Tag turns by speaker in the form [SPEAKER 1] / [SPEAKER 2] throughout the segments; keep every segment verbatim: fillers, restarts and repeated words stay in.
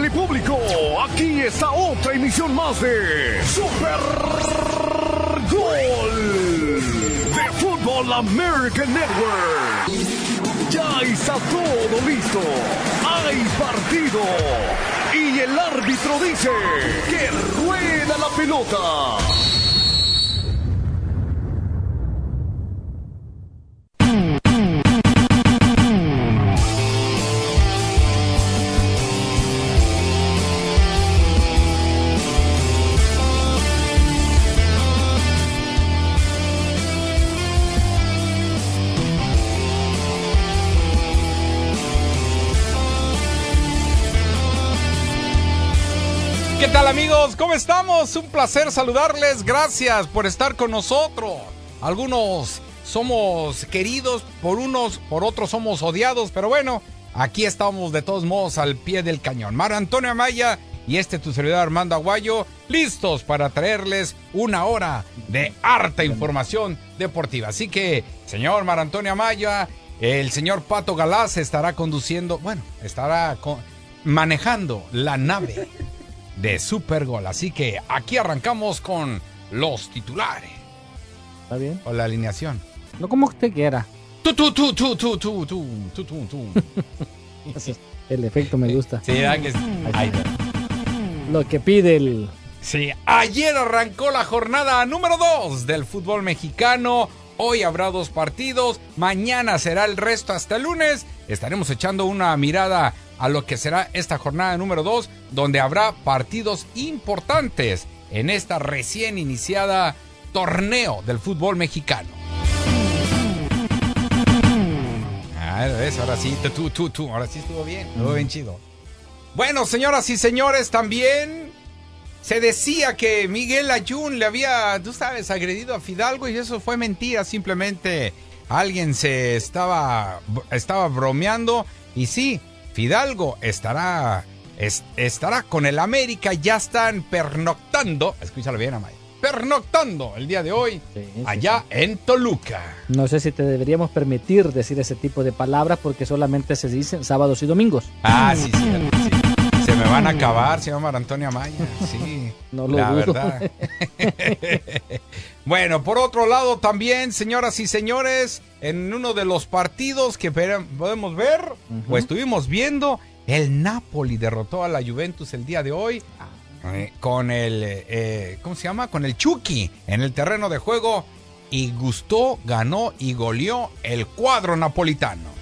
[SPEAKER 1] y público, aquí está otra emisión más de Super Gol de Fútbol American Network. Ya está todo listo, hay partido y el árbitro dice que rueda la pelota.
[SPEAKER 2] ¿Qué tal, amigos? ¿Cómo estamos? Un placer saludarles. Gracias por estar con nosotros. Algunos somos queridos por unos, por otros somos odiados, pero bueno, aquí estamos de todos modos al pie del cañón. Mario Antonio Amaya y este tu servidor Armando Aguayo, listos para traerles una hora de harta información deportiva. Así que, señor Mario Antonio Amaya, el señor Pato Galaz estará conduciendo, bueno, estará con, manejando la nave de Super Gol. Así que aquí arrancamos con los titulares.
[SPEAKER 3] ¿Está bien?
[SPEAKER 2] O la alineación.
[SPEAKER 3] No como usted quiera.
[SPEAKER 2] Tú, tú, tú, tú, tú, tú, tú, tú, tú, tú.
[SPEAKER 3] El efecto me gusta.
[SPEAKER 2] Sí, ¿verdad que sí? Ahí está.
[SPEAKER 3] Lo que pide el...
[SPEAKER 2] Sí, ayer arrancó la jornada número dos del fútbol mexicano. Hoy habrá dos partidos. Mañana será el resto hasta el lunes. Estaremos echando una mirada a lo que será esta jornada número dos, donde habrá partidos importantes en esta recién iniciada torneo del fútbol mexicano. Ah, ¿ves? Ahora sí, tú, tú, tú, ahora sí estuvo bien, estuvo bien chido. Bueno, señoras y señores, también se decía que Miguel Ayun le había, tú sabes, agredido a Fidalgo, y eso fue mentira. Simplemente alguien se estaba, estaba bromeando, y sí, Fidalgo estará, es, estará con el América. Ya están pernoctando, escúchalo bien, Amaya, pernoctando el día de hoy, sí, sí, allá sí. en Toluca.
[SPEAKER 3] No sé si te deberíamos permitir decir ese tipo de palabras, porque solamente se dicen sábados y domingos.
[SPEAKER 2] Ah, sí, sí, sí. Se me van a acabar, señor Mar Antonio Amaya, sí,
[SPEAKER 3] no lo
[SPEAKER 2] la
[SPEAKER 3] dudo.
[SPEAKER 2] verdad. Bueno, por otro lado también, señoras y señores, en uno de los partidos que podemos ver, uh-huh. o estuvimos viendo, el Napoli derrotó a la Juventus el día de hoy, eh, con el, eh, ¿cómo se llama? Con el Chucky en el terreno de juego, y gustó, ganó y goleó el cuadro napolitano.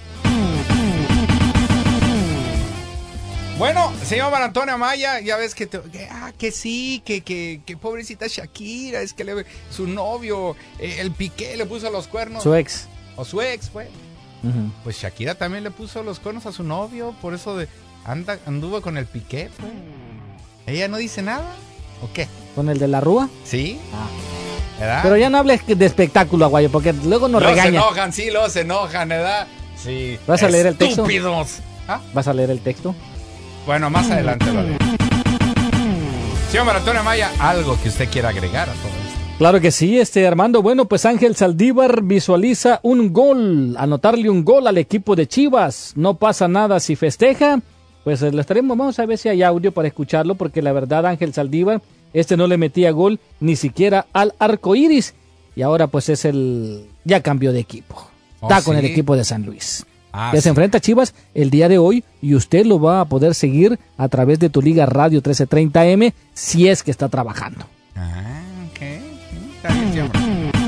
[SPEAKER 2] Bueno, señor Mar Antonio Amaya, ya ves que, te, que, ah, que sí, que, que, que pobrecita Shakira, es que le, su novio, eh, el Piqué, le puso los cuernos.
[SPEAKER 3] Su ex.
[SPEAKER 2] O su ex, fue. Uh-huh. Pues Shakira también le puso los cuernos a su novio, por eso de, anda, anduvo con el Piqué, pues. ¿Ella no dice nada? ¿O qué?
[SPEAKER 3] ¿Con el de la Rúa?
[SPEAKER 2] Sí.
[SPEAKER 3] Ah.
[SPEAKER 2] ¿Verdad?
[SPEAKER 3] Pero ya no hables de espectáculo, Aguayo, porque luego nos
[SPEAKER 2] luego
[SPEAKER 3] regañan.
[SPEAKER 2] se enojan, sí, luego se enojan, ¿verdad? Sí.
[SPEAKER 3] ¿Vas a leer el texto?
[SPEAKER 2] Estúpidos. ¿Ah?
[SPEAKER 3] ¿Vas a leer el texto?
[SPEAKER 2] Bueno, más adelante lo leo. Señor Mar Antonio Amaya, algo que usted quiera agregar a todo esto.
[SPEAKER 3] Claro que sí, este Armando. Bueno, pues Ángel Saldívar visualiza un gol, anotarle un gol al equipo de Chivas. No pasa nada si festeja. Pues lo estaremos, vamos a ver si hay audio para escucharlo, porque la verdad Ángel Saldívar, este no le metía gol ni siquiera al arco iris. Y ahora pues es el, ya cambió de equipo.
[SPEAKER 2] Oh,
[SPEAKER 3] Está
[SPEAKER 2] ¿sí?
[SPEAKER 3] con el equipo de San Luis.
[SPEAKER 2] Ah,
[SPEAKER 3] que
[SPEAKER 2] sí.
[SPEAKER 3] se enfrenta a Chivas el día de hoy, y usted lo va a poder seguir a través de tu Liga Radio trece treinta eme si es que está trabajando.
[SPEAKER 2] Ah, ok. Está bien, siempre.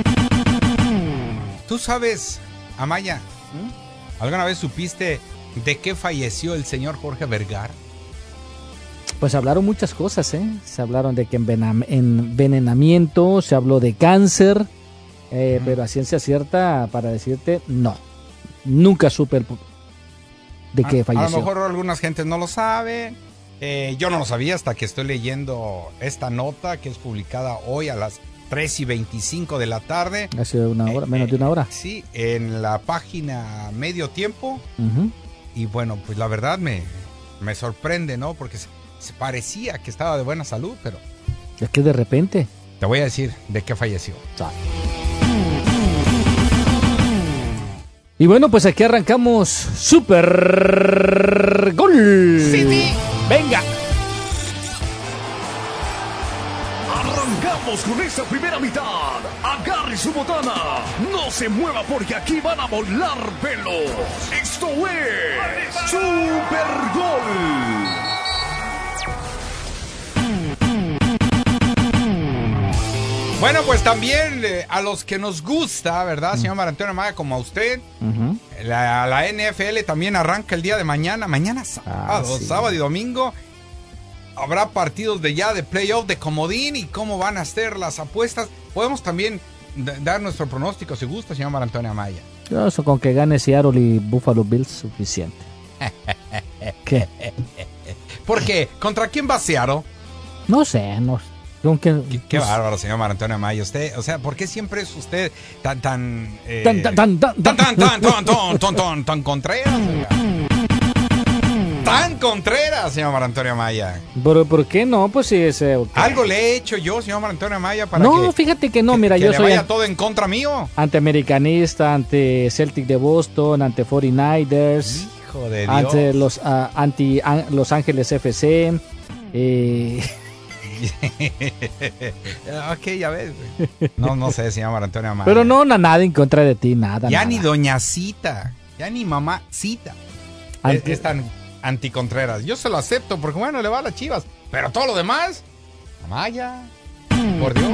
[SPEAKER 2] ¿Tú sabes, Amaya, ¿Mm? alguna vez supiste de qué falleció el señor Jorge Vergara?
[SPEAKER 3] Pues hablaron muchas cosas, ¿eh? Se hablaron de que envenam- envenenamiento, se habló de cáncer, eh, mm. pero a ciencia cierta, para decirte, no. Nunca supe el, de qué
[SPEAKER 2] a,
[SPEAKER 3] falleció.
[SPEAKER 2] A lo mejor algunas gentes no lo saben. Eh, yo no lo sabía hasta que estoy leyendo esta nota que es publicada hoy a las tres y veinticinco de la tarde.
[SPEAKER 3] Hace una hora,
[SPEAKER 2] eh,
[SPEAKER 3] menos de una hora.
[SPEAKER 2] Eh, sí, en la página Medio Tiempo.
[SPEAKER 3] Uh-huh.
[SPEAKER 2] Y bueno, pues la verdad me, me sorprende, ¿no? Porque se, se parecía que estaba de buena salud, pero...
[SPEAKER 3] Es que de repente...
[SPEAKER 2] Te voy a decir de qué falleció.
[SPEAKER 3] Ah. Y bueno, pues aquí arrancamos Super Gol.
[SPEAKER 2] Sí, sí.
[SPEAKER 3] Venga.
[SPEAKER 1] Arrancamos con esta primera mitad. Agarre su botana. No se mueva porque aquí van a volar pelos. Esto es Super Gol.
[SPEAKER 2] Bueno, pues también eh, a los que nos gusta, ¿verdad, señor Mario Antonio Amaya, como a usted, uh-huh. la, la N F L también arranca el día de mañana, mañana sábado, ah, sí. sábado y domingo. Habrá partidos de ya de playoff, de comodín y cómo van a ser las apuestas. Podemos también d- dar nuestro pronóstico si gusta, señor Mario Antonio Amaya.
[SPEAKER 3] Yo eso con que gane Seattle y Buffalo Bills suficiente. ¿Qué?
[SPEAKER 2] ¿Por qué? ¿Contra quién va Seattle?
[SPEAKER 3] No sé, no sé. Que,
[SPEAKER 2] qué, qué pues, bárbaro, señor Mario Antonio Amaya. Usted, o sea, ¿por qué siempre es usted tan, tan, eh,
[SPEAKER 3] tan, tan, tan, tan,
[SPEAKER 2] tan, tan, tan, tan, tan, tan, tan, tan Contreras? Tan Contreras, señor Mario Antonio Amaya.
[SPEAKER 3] ¿Pero por qué no? Pues sí, ese. Okay.
[SPEAKER 2] Algo le he hecho yo, señor Mario Antonio Amaya, para
[SPEAKER 3] no,
[SPEAKER 2] que.
[SPEAKER 3] No, fíjate que no, mira,
[SPEAKER 2] que
[SPEAKER 3] yo
[SPEAKER 2] le
[SPEAKER 3] soy.
[SPEAKER 2] vaya an- todo en contra mío.
[SPEAKER 3] Antiamericanista, ante Celtic de Boston, ante cuarenta y nueve ers.
[SPEAKER 2] Hijo de Dios.
[SPEAKER 3] Ante los, uh, anti an, Los Ángeles F C. Eh.
[SPEAKER 2] Ok, ya ves. No, no sé, señor Mario Antonio Amaya.
[SPEAKER 3] Pero no, nada en contra de ti, nada.
[SPEAKER 2] Ya
[SPEAKER 3] nada.
[SPEAKER 2] ni doña Cita, ya ni mamá Cita. Anti- es, es tan anticontreras. Yo se lo acepto porque, bueno, le va a las Chivas. Pero todo lo demás, Amaya, por Dios.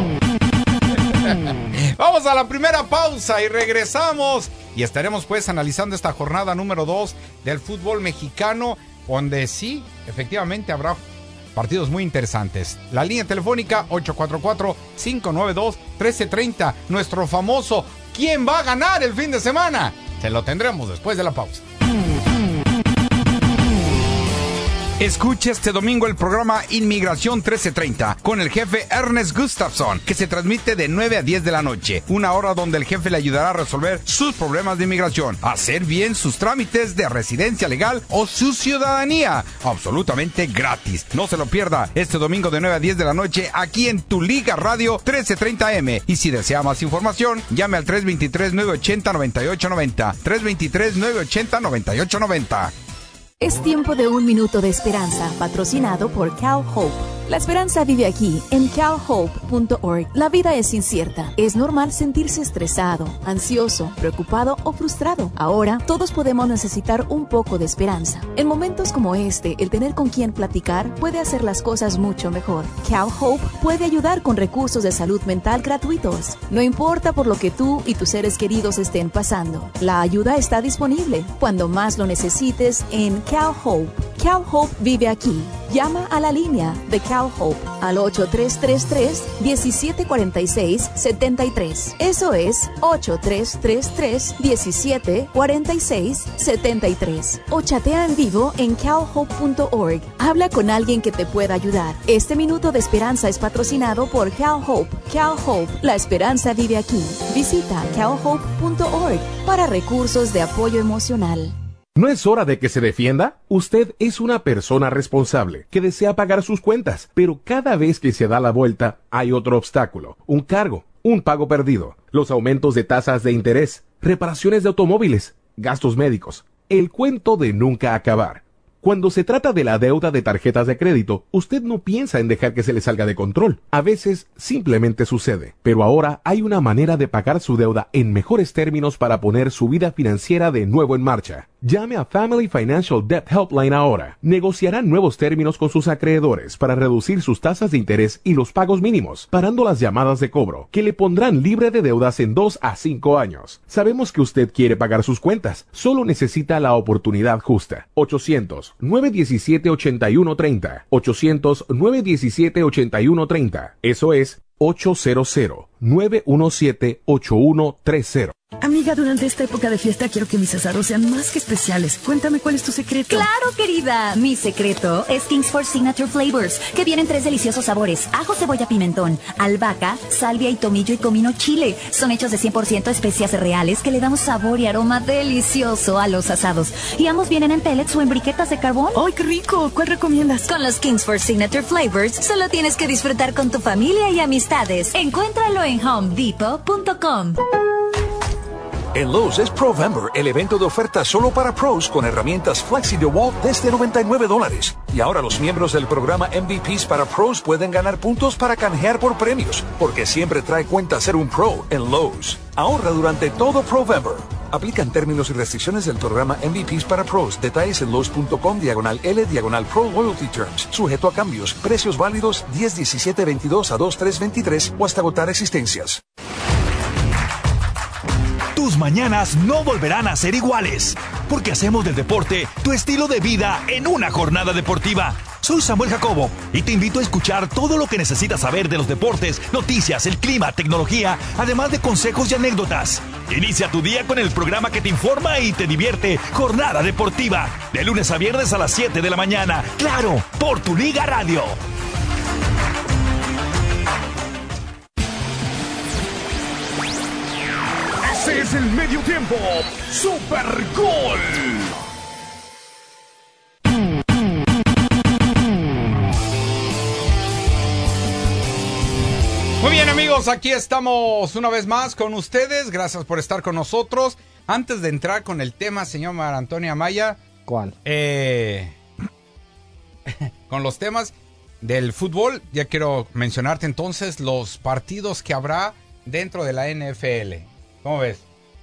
[SPEAKER 2] Vamos a la primera pausa y regresamos. Y estaremos pues analizando esta jornada número dos del fútbol mexicano, donde sí, efectivamente habrá partidos muy interesantes. La línea telefónica ocho cuatro cuatro, cinco nueve dos, uno tres tres cero. Nuestro famoso ¿quién va a ganar el fin de semana? Se lo tendremos después de la pausa. Escuche este domingo el programa Inmigración trece treinta con el jefe Ernest Gustafson, que se transmite de nueve a diez de la noche, una hora donde el jefe le ayudará a resolver sus problemas de inmigración, hacer bien sus trámites de residencia legal o su ciudadanía, absolutamente gratis. No se lo pierda este domingo de nueve a diez de la noche aquí en Tu Liga Radio trece treinta eme. Y si desea más información, llame al tres dos tres, nueve ocho cero, nueve ocho nueve cero, tres dos tres, nueve ocho cero, nueve ocho nueve cero.
[SPEAKER 4] Es tiempo de un minuto de esperanza, patrocinado por Cal Hope. La esperanza vive aquí, en cal hope punto org. La vida es incierta. Es normal sentirse estresado, ansioso, preocupado o frustrado. Ahora, todos podemos necesitar un poco de esperanza. En momentos como este, el tener con quien platicar puede hacer las cosas mucho mejor. Cal Hope puede ayudar con recursos de salud mental gratuitos. No importa por lo que tú y tus seres queridos estén pasando. La ayuda está disponible cuando más lo necesites en Cal Hope. Cal Hope vive aquí. Llama a la línea de Cal Hope al ocho tres tres tres, uno siete cuatro seis, siete tres. Eso es ocho tres tres tres, uno siete cuatro seis, siete tres. O chatea en vivo en cal hope punto org. Habla con alguien que te pueda ayudar. Este minuto de esperanza es patrocinado por Cal Hope. Cal Hope, la esperanza vive aquí. Visita cal hope punto org para recursos de apoyo emocional.
[SPEAKER 5] ¿No es hora de que se defienda? Usted es una persona responsable que desea pagar sus cuentas, pero cada vez que se da la vuelta hay otro obstáculo, un cargo, un pago perdido, los aumentos de tasas de interés, reparaciones de automóviles, gastos médicos, el cuento de nunca acabar. Cuando se trata de la deuda de tarjetas de crédito, usted no piensa en dejar que se le salga de control. A veces simplemente sucede. Pero ahora hay una manera de pagar su deuda en mejores términos para poner su vida financiera de nuevo en marcha. Llame a Family Financial Debt Helpline ahora. Negociarán nuevos términos con sus acreedores para reducir sus tasas de interés y los pagos mínimos, parando las llamadas de cobro, que le pondrán libre de deudas en dos a cinco años. Sabemos que usted quiere pagar sus cuentas, solo necesita la oportunidad justa. ochocientos, nueve diecisiete, ochenta y uno treinta. ochocientos, nueve diecisiete, ochenta y uno treinta. Eso es ochocientos, nueve diecisiete, ochenta y uno treinta.
[SPEAKER 6] Amiga, durante esta época de fiesta quiero que mis asados sean más que especiales. Cuéntame cuál es tu secreto.
[SPEAKER 7] ¡Claro, querida! Mi secreto es Kingsford Signature Flavors, que vienen tres deliciosos sabores: ajo, cebolla, pimentón, albahaca, salvia y tomillo y comino chile. Son hechos de cien por ciento especias reales que le dan un sabor y aroma delicioso a los asados. Y ambos vienen en pellets o en briquetas de carbón.
[SPEAKER 6] ¡Ay, qué rico! ¿Cuál recomiendas?
[SPEAKER 7] Con los Kingsford Signature Flavors solo tienes que disfrutar con tu familia y amistades. Encuéntralo en home depot punto com.
[SPEAKER 8] En Lowe's es Provember, el evento de ofertas solo para pros con herramientas Flexi DeWalt desde noventa y nueve dólares. Y ahora los miembros del programa M V Ps para pros pueden ganar puntos para canjear por premios, porque siempre trae cuenta ser un pro en Lowe's. Ahorra durante todo Provember. Aplican términos y restricciones del programa M V Ps para pros. Detalles en Lowe's.com diagonal L diagonal Pro Loyalty Terms. Sujeto a cambios. Precios válidos diez diecisiete veintidós a dos tres veintitrés o hasta agotar existencias.
[SPEAKER 1] Tus mañanas no volverán a ser iguales, porque hacemos del deporte tu estilo de vida en una jornada deportiva. Soy Samuel Jacobo y te invito a escuchar todo lo que necesitas saber de los deportes, noticias, el clima, tecnología, además de consejos y anécdotas. Inicia tu día con el programa que te informa y te divierte, Jornada Deportiva, de lunes a viernes a las siete de la mañana. ¡Claro! Por Tu Liga Radio.
[SPEAKER 9] Ese es el medio tiempo. Super Gol.
[SPEAKER 2] Muy bien, amigos, aquí estamos una vez más con ustedes. Gracias por estar con nosotros. Antes de entrar con el tema, señor Mar Antonio Amaya.
[SPEAKER 3] ¿Cuál?
[SPEAKER 2] Eh, con los temas del fútbol, ya quiero mencionarte entonces los partidos que habrá dentro de la N F L. ¿Cómo ves?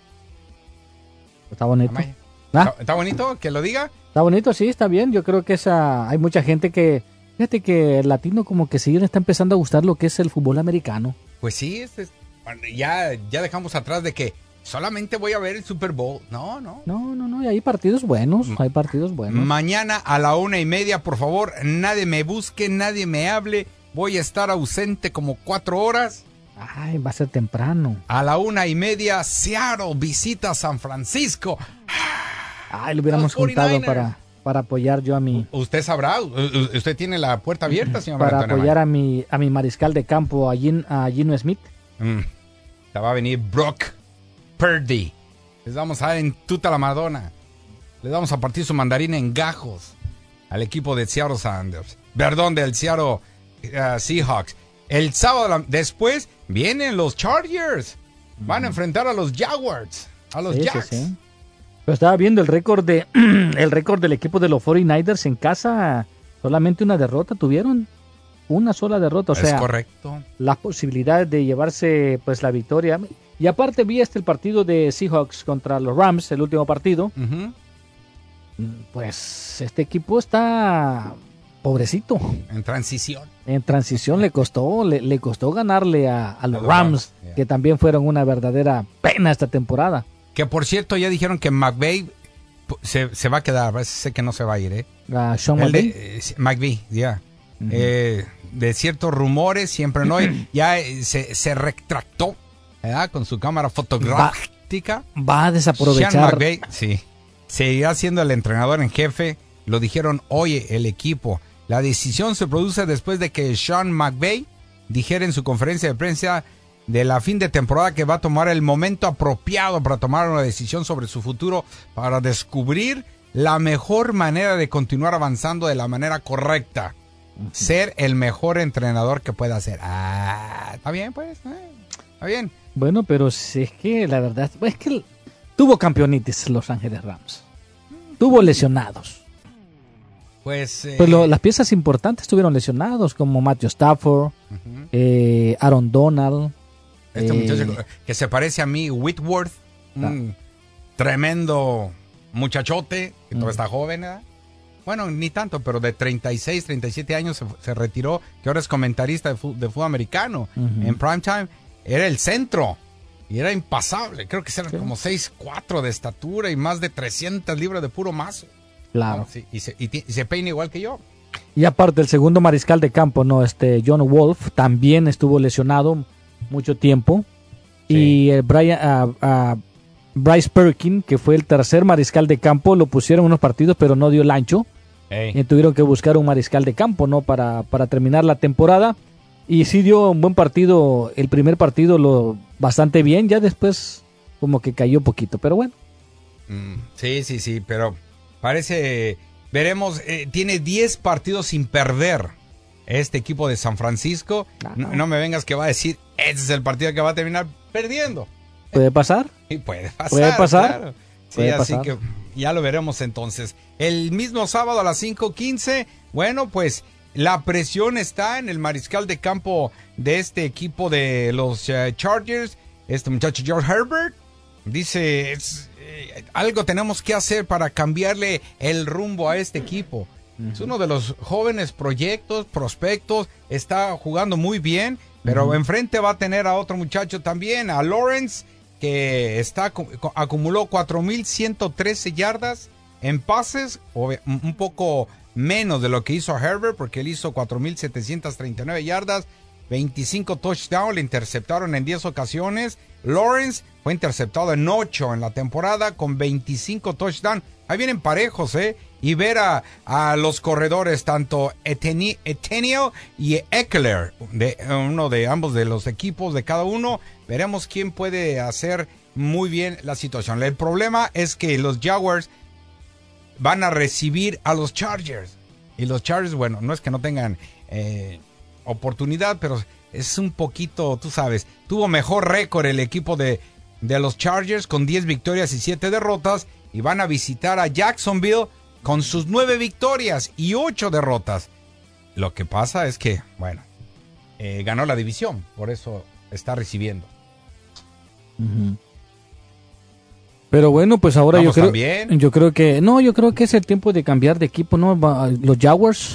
[SPEAKER 3] Está bonito.
[SPEAKER 2] ¿Ah? ¿Está, ¿Está bonito que lo diga?
[SPEAKER 3] Está bonito, sí, está bien. Yo creo que esa hay mucha gente que... Fíjate que el latino como que sí le está empezando a gustar lo que es el fútbol americano.
[SPEAKER 2] Pues sí, es, es, ya, ya dejamos atrás de que solamente voy a ver el Super Bowl. No, no.
[SPEAKER 3] No, no, no, y hay partidos buenos, hay partidos buenos.
[SPEAKER 2] Mañana a la una y media, por favor, nadie me busque, nadie me hable. Voy a estar ausente como cuatro horas.
[SPEAKER 3] Ay, va a ser temprano.
[SPEAKER 2] A la una y media, Seattle visita San Francisco.
[SPEAKER 3] Ay, lo hubiéramos juntado para, para apoyar yo a mi...
[SPEAKER 2] Usted sabrá, usted tiene la puerta abierta, señor.
[SPEAKER 3] Para
[SPEAKER 2] Antonio
[SPEAKER 3] apoyar
[SPEAKER 2] Amaya.
[SPEAKER 3] a mi, a mi mariscal de campo, a, Gin, a Gino Smith.
[SPEAKER 2] Mm. Te va a venir Brock Purdy. Les vamos a dar en tuta la Madonna. Les vamos a partir su mandarina en gajos al equipo de Seattle Sanders. Perdón, del Seattle uh, Seahawks. El sábado la, después vienen los Chargers. Van a enfrentar a los Jaguars, a los
[SPEAKER 3] sí,
[SPEAKER 2] Jacks.
[SPEAKER 3] Sí, sí. Pero estaba viendo el récord de el récord del equipo de los cuarenta y nueve ers en casa. Solamente una derrota tuvieron. Una sola derrota. O sea,
[SPEAKER 2] es correcto.
[SPEAKER 3] Las posibilidades de llevarse pues la victoria. Y aparte vi este el partido de Seahawks contra los Rams, el último partido.
[SPEAKER 2] Uh-huh.
[SPEAKER 3] Pues este equipo está pobrecito.
[SPEAKER 2] En transición.
[SPEAKER 3] En transición le costó, le, le costó ganarle a, a los a Rams, Rams yeah. que también fueron una verdadera pena esta temporada.
[SPEAKER 2] Que por cierto ya dijeron que McVay se, se va a quedar, sé que no se va a ir, ¿eh?
[SPEAKER 3] Uh, Sean McVay.
[SPEAKER 2] Eh, McVay, ya. Yeah. Uh-huh. Eh, de ciertos rumores, siempre no, ya eh, se, se retractó, ¿verdad? Con su cámara fotográfica.
[SPEAKER 3] Va, va a desaprovechar.
[SPEAKER 2] Sean McVay, sí. Seguirá siendo el entrenador en jefe. Lo dijeron hoy el equipo. La decisión se produce después de que Sean McVay dijera en su conferencia de prensa de la fin de temporada que va a tomar el momento apropiado para tomar una decisión sobre su futuro para descubrir la mejor manera de continuar avanzando de la manera correcta. Uh-huh. Ser el mejor entrenador que pueda ser. Ah, está bien, pues. Eh, está bien.
[SPEAKER 3] Bueno, pero si es que la verdad es que tuvo campeonitis Los Ángeles Rams. Tuvo lesionados.
[SPEAKER 2] Pues, eh,
[SPEAKER 3] pues lo, las piezas importantes estuvieron lesionados, como Matthew Stafford, uh-huh. eh, Aaron Donald.
[SPEAKER 2] Este
[SPEAKER 3] eh,
[SPEAKER 2] muchacho que se parece a mí, Whitworth, un ah. tremendo muchachote, que uh-huh. todavía está joven, ¿verdad? Bueno, ni tanto, pero de treinta y seis, treinta y siete años se, se retiró, que ahora es comentarista de fútbol, de fútbol americano. Uh-huh. En primetime era el centro y era impasable. Creo que era sí. como seis cuatro de estatura y más de trescientas libras de puro mazo.
[SPEAKER 3] Claro.
[SPEAKER 2] No, sí, y, se, y, y se peina igual que yo.
[SPEAKER 3] Y aparte el segundo mariscal de campo, no, este John Wolf también estuvo lesionado mucho tiempo. Sí. Y el Brian, uh, uh, Bryce Perkins, que fue el tercer mariscal de campo, lo pusieron en unos partidos, pero no dio el ancho. Hey. Y tuvieron que buscar un mariscal de campo, ¿no? Para, para terminar la temporada. Y sí dio un buen partido, el primer partido lo bastante bien, ya después como que cayó poquito, pero bueno.
[SPEAKER 2] Mm, sí, sí, sí, pero parece, veremos, eh, tiene diez partidos sin perder este equipo de San Francisco. No, no me vengas que va a decir, ese es el partido que va a terminar perdiendo.
[SPEAKER 3] ¿Puede pasar?
[SPEAKER 2] Y puede pasar.
[SPEAKER 3] ¿Puede pasar?
[SPEAKER 2] Claro. Sí,
[SPEAKER 3] ¿Puede
[SPEAKER 2] así
[SPEAKER 3] pasar?
[SPEAKER 2] que ya lo veremos entonces. El mismo sábado a las cinco quince, bueno, pues la presión está en el mariscal de campo de este equipo de los uh, Chargers, este muchacho George Herbert. Dice, es, eh, algo tenemos que hacer para cambiarle el rumbo a este equipo. Uh-huh. Es uno de los jóvenes proyectos, prospectos, está jugando muy bien, pero uh-huh. enfrente va a tener a otro muchacho también, a Lawrence, que está acumuló cuatro mil ciento trece yardas en pases, un poco menos de lo que hizo Herbert, porque él hizo cuatro mil setecientos treinta y nueve yardas, veinticinco touchdowns, le interceptaron en diez ocasiones. Lawrence fue interceptado en ocho en la temporada con veinticinco touchdowns. Ahí vienen parejos, ¿eh? Y ver a, a los corredores, tanto Etienne y Eckler, de, uno de ambos de los equipos de cada uno, veremos quién puede hacer muy bien la situación. El problema es que los Jaguars van a recibir a los Chargers. Y los Chargers, bueno, no es que no tengan eh, oportunidad, pero es un poquito, tú sabes, tuvo mejor récord el equipo de, de los Chargers con diez victorias y siete derrotas, y van a visitar a Jacksonville con sus nueve victorias y ocho derrotas. Lo que pasa es que, bueno, eh, ganó la división, por eso está recibiendo.
[SPEAKER 3] Uh-huh. Pero bueno, pues ahora
[SPEAKER 2] Vamos
[SPEAKER 3] yo creo,
[SPEAKER 2] también.
[SPEAKER 3] yo creo que, no, yo creo que es el tiempo de cambiar de equipo, ¿no? Los Jaguars.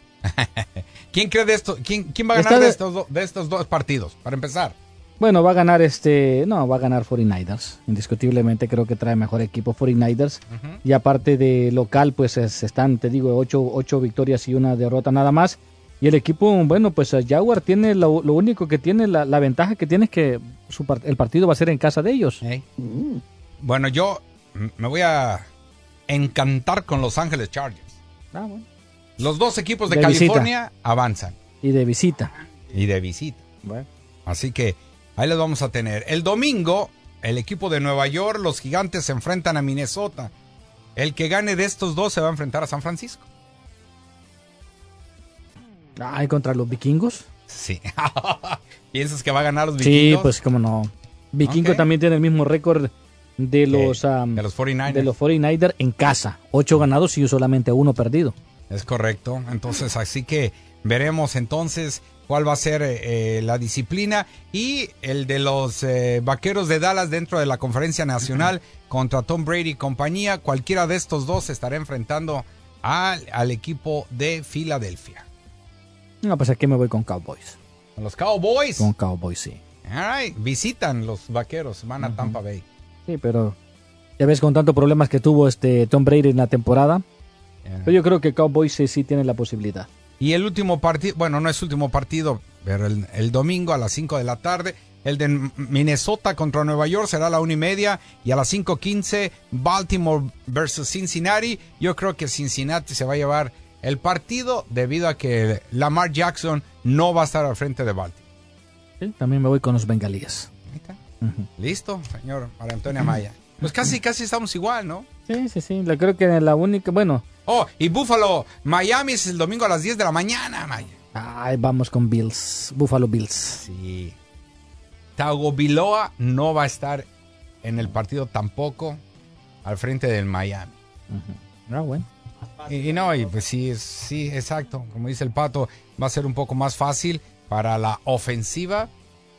[SPEAKER 2] ¿Quién cree de esto? ¿Quién, quién va a ganar de, de, estos do, de estos dos partidos? Para empezar.
[SPEAKER 3] Bueno, va a ganar este, no, va a ganar cuarenta y nueve ers. Indiscutiblemente creo que trae mejor equipo cuarenta y nueve ers. Uh-huh. Y aparte de local, pues es, están, te digo, ocho, ocho victorias y una derrota nada más. Y el equipo, bueno, pues Jaguar tiene lo, lo único que tiene, la, la ventaja que tiene es que su, el partido va a ser en casa de ellos.
[SPEAKER 2] Hey. Mm. Bueno, yo me voy a encantar con Los Ángeles Chargers.
[SPEAKER 3] Ah, bueno.
[SPEAKER 2] Los dos equipos de,
[SPEAKER 3] de
[SPEAKER 2] California
[SPEAKER 3] visita.
[SPEAKER 2] Avanzan.
[SPEAKER 3] Y de visita.
[SPEAKER 2] Y de visita.
[SPEAKER 3] Bueno.
[SPEAKER 2] Así que ahí les vamos a tener. El domingo, el equipo de Nueva York, los Gigantes se enfrentan a Minnesota. El que gane de estos dos se va a enfrentar a San Francisco.
[SPEAKER 3] Ay, ¿contra los vikingos?
[SPEAKER 2] Sí. ¿Piensas que va a ganar los vikingos?
[SPEAKER 3] Sí, pues cómo no. Vikingo okay. también tiene el mismo récord de los,
[SPEAKER 2] eh,
[SPEAKER 3] um,
[SPEAKER 2] de los cuarenta y nueve ers.
[SPEAKER 3] De los cuarenta y nueve ers en casa. Ocho ganados y solamente uno perdido.
[SPEAKER 2] Es correcto. Entonces, así que veremos entonces cuál va a ser eh, la disciplina. Y el de los eh, Vaqueros de Dallas dentro de la Conferencia Nacional uh-huh. contra Tom Brady y compañía. Cualquiera de estos dos estará enfrentando al, al equipo de Filadelfia.
[SPEAKER 3] No, pues aquí me voy con Cowboys.
[SPEAKER 2] ¿Con los Cowboys?
[SPEAKER 3] Con Cowboys, sí.
[SPEAKER 2] All right. Visitan los Vaqueros, van a uh-huh. Tampa Bay.
[SPEAKER 3] Sí, pero ya ves con tantos problemas que tuvo este Tom Brady en la temporada. Yeah. Pero yo creo que Cowboys sí, sí tiene la posibilidad.
[SPEAKER 2] Y el último partido, bueno, no es último partido, pero el, el domingo a las cinco de la tarde, el de Minnesota contra Nueva York será a la una y media, y a las cinco quince Baltimore versus Cincinnati. Yo creo que Cincinnati se va a llevar el partido debido a que Lamar Jackson no va a estar al frente de Baltimore.
[SPEAKER 3] Sí, también me voy con los bengalíes.
[SPEAKER 2] Ahí está. Uh-huh. Listo, señor María Antonia Maya. Pues casi, casi estamos igual, ¿no?
[SPEAKER 3] Sí, sí, sí. Yo creo que la única, bueno.
[SPEAKER 2] Oh, y Buffalo, Miami es el domingo a las diez de la mañana, Maya.
[SPEAKER 3] Ay, vamos con Bills, Buffalo Bills.
[SPEAKER 2] Sí. Tagovailoa no va a estar en el partido tampoco al frente del Miami.
[SPEAKER 3] Uh-huh. Ah, bueno.
[SPEAKER 2] Y, y no, y pues sí, sí, exacto. Como dice el Pato, va a ser un poco más fácil para la ofensiva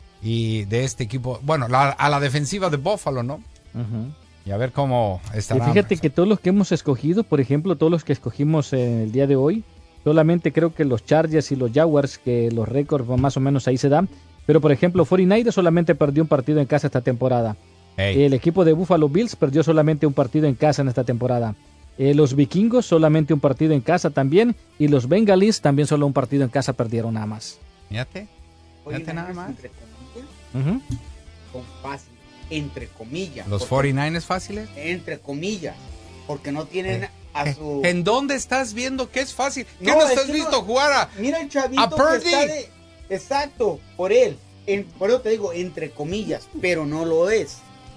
[SPEAKER 2] y de este equipo, bueno, la, a la defensiva de Buffalo, ¿no?
[SPEAKER 3] Uh-huh.
[SPEAKER 2] Y a ver cómo estará.
[SPEAKER 3] Y fíjate que todos los que hemos escogido, por ejemplo, todos los que escogimos en el día de hoy, solamente creo que los Chargers y los Jaguars, que los récords más o menos ahí se dan, pero por ejemplo, cuarenta y nueve ers solamente perdió un partido en casa esta temporada. Hey. El equipo de Buffalo Bills perdió solamente un partido en casa en esta temporada. Eh, los Vikingos solamente un partido en casa también, y los Bengalíes también solo un partido en casa perdieron nada más.
[SPEAKER 2] Fíjate, fíjate nada más.
[SPEAKER 10] Uh-huh. Son fáciles, entre comillas.
[SPEAKER 2] ¿Los cuarenta y nueve ers fáciles?
[SPEAKER 10] Entre comillas, porque no tienen eh, a su...
[SPEAKER 2] ¿En dónde estás viendo que es fácil? ¿Qué
[SPEAKER 10] no,
[SPEAKER 2] no
[SPEAKER 10] es
[SPEAKER 2] estás
[SPEAKER 10] que
[SPEAKER 2] visto
[SPEAKER 10] no,
[SPEAKER 2] jugar a
[SPEAKER 10] Mira el chavito
[SPEAKER 2] a Purdy?
[SPEAKER 10] Que está de... Exacto, por él. En, por eso te digo, entre comillas, pero no lo es.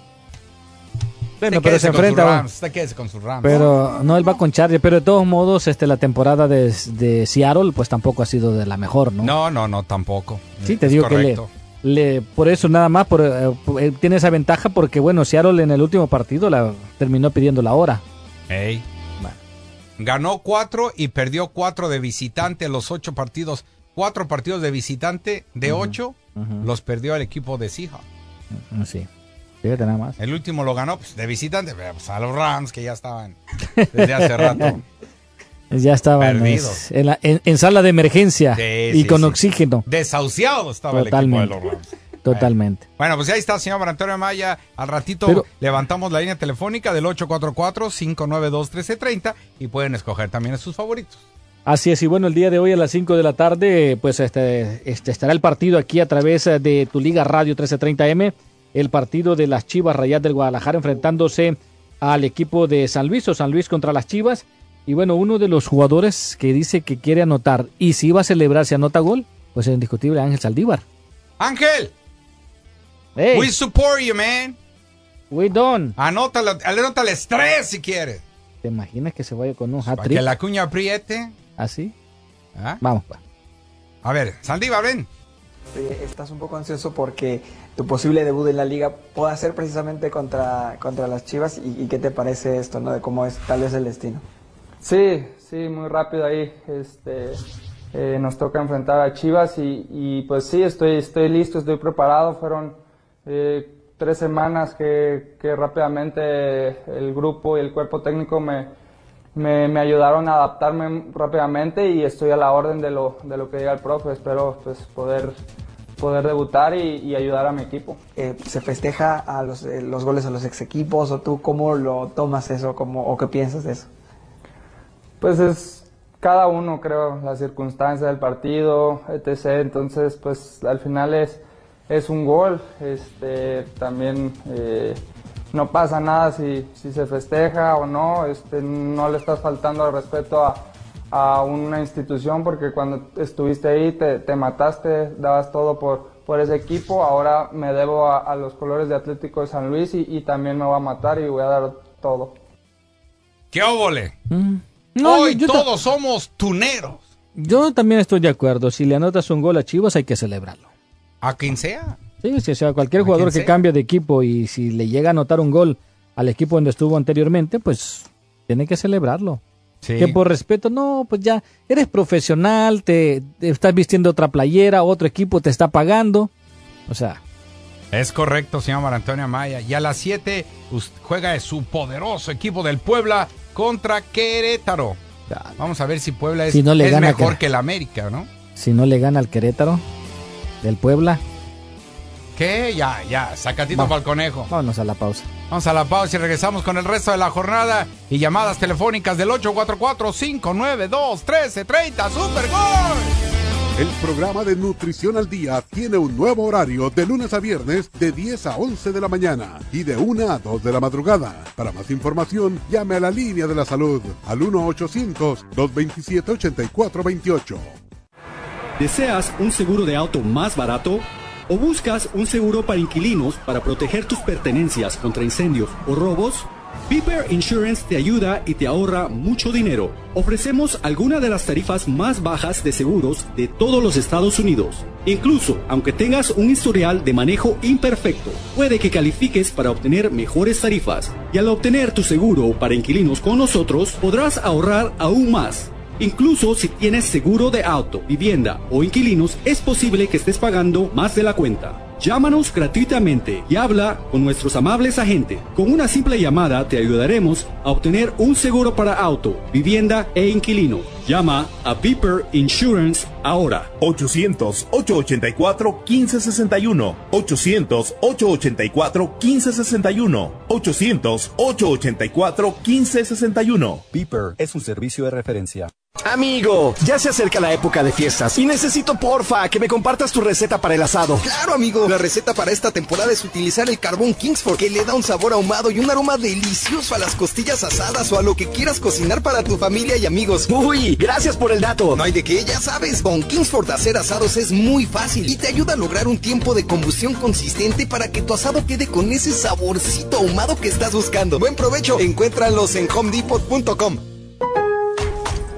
[SPEAKER 3] Bueno, pero se enfrenta.
[SPEAKER 2] Usted quédese con sus Rams.
[SPEAKER 3] Pero no, él va con Chargers. Pero de todos modos, este, la temporada de, de Seattle, pues tampoco ha sido de la mejor, ¿no?
[SPEAKER 2] No, no, no, tampoco.
[SPEAKER 3] Sí, te digo que le, le, por eso nada más, por, eh, por, eh, tiene esa ventaja porque, bueno, Seattle en el último partido la terminó pidiendo la hora.
[SPEAKER 2] Hey. Bueno. Ganó cuatro y perdió cuatro de visitante los ocho partidos. Cuatro partidos de visitante de uh-huh. ocho uh-huh. los perdió el equipo de Seahawks.
[SPEAKER 3] Uh, sí, fíjate nada más.
[SPEAKER 2] El último lo ganó pues, de visitante pues, a los Rams, que ya estaban desde hace rato.
[SPEAKER 3] Ya estaban en, en, la, en, en sala de emergencia sí, y sí, con sí. oxígeno.
[SPEAKER 2] Desahuciado estaba
[SPEAKER 3] Totalmente.
[SPEAKER 2] el equipo de los Rams.
[SPEAKER 3] Totalmente.
[SPEAKER 2] Bueno, pues ahí está, señor Antonio Amaya. Al ratito Pero, levantamos la línea telefónica del ocho cuatro cuatro, cinco nueve dos, uno tres tres cero y pueden escoger también a sus favoritos.
[SPEAKER 3] Así es, y bueno, el día de hoy a las cinco de la tarde, pues este, este estará el partido aquí a través de tu Liga Radio trece treinta eme, el partido de las Chivas Rayadas del Guadalajara enfrentándose al equipo de San Luis o San Luis contra las Chivas. Y bueno, uno de los jugadores que dice que quiere anotar y si va a celebrar si anota gol, pues es indiscutible Ángel Saldívar.
[SPEAKER 2] Ángel,
[SPEAKER 3] hey.
[SPEAKER 2] We support you, man.
[SPEAKER 3] We don't.
[SPEAKER 2] Anótalo, anota el estrés si quieres.
[SPEAKER 3] ¿Te imaginas que se vaya con un
[SPEAKER 2] pues
[SPEAKER 3] hat-trick?
[SPEAKER 2] Que la cuña apriete.
[SPEAKER 3] ¿Así?
[SPEAKER 2] ¿Ah?
[SPEAKER 3] Vamos, pues.
[SPEAKER 2] A ver, Saldívar, ven.
[SPEAKER 11] Estás un poco ansioso porque tu posible debut en la liga pueda ser precisamente contra, contra las Chivas. ¿Y, y qué te parece esto, no? De cómo es tal vez el destino.
[SPEAKER 12] Sí, sí, muy rápido ahí. Este, eh, nos toca enfrentar a Chivas y, y pues sí, estoy, estoy listo, estoy preparado. Fueron eh, tres semanas que, que rápidamente el grupo y el cuerpo técnico me, me, me ayudaron a adaptarme rápidamente y estoy a la orden de lo, de lo que diga el profe. Espero pues poder, poder debutar y, y ayudar a mi equipo.
[SPEAKER 11] Eh, ¿Se festeja a los, eh, los goles a los ex equipos o tú cómo lo tomas eso cómo, o qué piensas de eso?
[SPEAKER 12] Pues es cada uno, creo, las circunstancias del partido, etcétera. Entonces, pues al final es, es un gol. Este, también eh, no pasa nada si, si se festeja o no. Este, no le estás faltando al respeto a, a una institución porque cuando estuviste ahí te, te mataste, dabas todo por, por ese equipo. Ahora me debo a, a los colores de Atlético de San Luis y, y también me voy a matar y voy a dar todo.
[SPEAKER 2] ¡Qué óvole!
[SPEAKER 3] Mm. No,
[SPEAKER 2] Hoy
[SPEAKER 3] yo, yo
[SPEAKER 2] todos ta- somos tuneros.
[SPEAKER 3] Yo también estoy de acuerdo. Si le anotas un gol a Chivas, hay que celebrarlo.
[SPEAKER 2] A quien sea.
[SPEAKER 3] Sí, si sea cualquier jugador que sea. Cambie de equipo y si le llega a anotar un gol al equipo donde estuvo anteriormente, pues tiene que celebrarlo. Sí. Que por respeto, no, pues ya eres profesional, te, te estás vistiendo otra playera, otro equipo te está pagando. O sea.
[SPEAKER 2] Es correcto, señor Antonio Amaya. Y a las siete juega su poderoso equipo del Puebla contra Querétaro. Vamos a ver si Puebla es, si no le es gana mejor que, que el América, ¿no?
[SPEAKER 3] Si no le gana al Querétaro del Puebla.
[SPEAKER 2] ¿Qué? Ya, ya, sacatito para el conejo.
[SPEAKER 3] Vámonos a la pausa.
[SPEAKER 2] Vamos a la pausa y regresamos con el resto de la jornada y llamadas telefónicas del ocho cuatro cuatro, cinco nueve dos, uno tres tres cero. ¡Super Gol!
[SPEAKER 13] El programa de Nutrición al Día tiene un nuevo horario de lunes a viernes de diez a once de la mañana y de una a dos de la madrugada. Para más información, llame a la línea de la salud al uno ochocientos, dos veintisiete, ochenta y cuatro veintiocho.
[SPEAKER 14] ¿Deseas un seguro de auto más barato? ¿O buscas un seguro para inquilinos para proteger tus pertenencias contra incendios o robos? Beeper Insurance te ayuda y te ahorra mucho dinero. Ofrecemos algunas de las tarifas más bajas de seguros de todos los Estados Unidos. Incluso, aunque tengas un historial de manejo imperfecto, puede que califiques para obtener mejores tarifas. Y al obtener tu seguro para inquilinos con nosotros, podrás ahorrar aún más. Incluso si tienes seguro de auto, vivienda o inquilinos, es posible que estés pagando más de la cuenta. Llámanos gratuitamente y habla con nuestros amables agentes. Con una simple llamada te ayudaremos a obtener un seguro para auto, vivienda e inquilino. Llama a Beeper Insurance ahora.
[SPEAKER 15] ochocientos, ochocientos ochenta y cuatro, quince sesenta y uno. ochocientos, ochocientos ochenta y cuatro, quince sesenta y uno. ochocientos, ochocientos ochenta y cuatro, quince sesenta y uno.
[SPEAKER 16] Beeper es un servicio de referencia.
[SPEAKER 17] Amigo, ya se acerca la época de fiestas y necesito porfa que me compartas tu receta para el asado.
[SPEAKER 18] Claro, amigo, la receta para esta temporada es utilizar el carbón Kingsford, que le da un sabor ahumado y un aroma delicioso a las costillas asadas o a lo que quieras cocinar para tu familia y amigos.
[SPEAKER 17] Uy, gracias por el dato.
[SPEAKER 18] No hay de qué, ya sabes, con Kingsford hacer asados es muy fácil y te ayuda a lograr un tiempo de combustión consistente para que tu asado quede con ese saborcito ahumado que estás buscando. Buen provecho, encuéntralos en home depot punto com.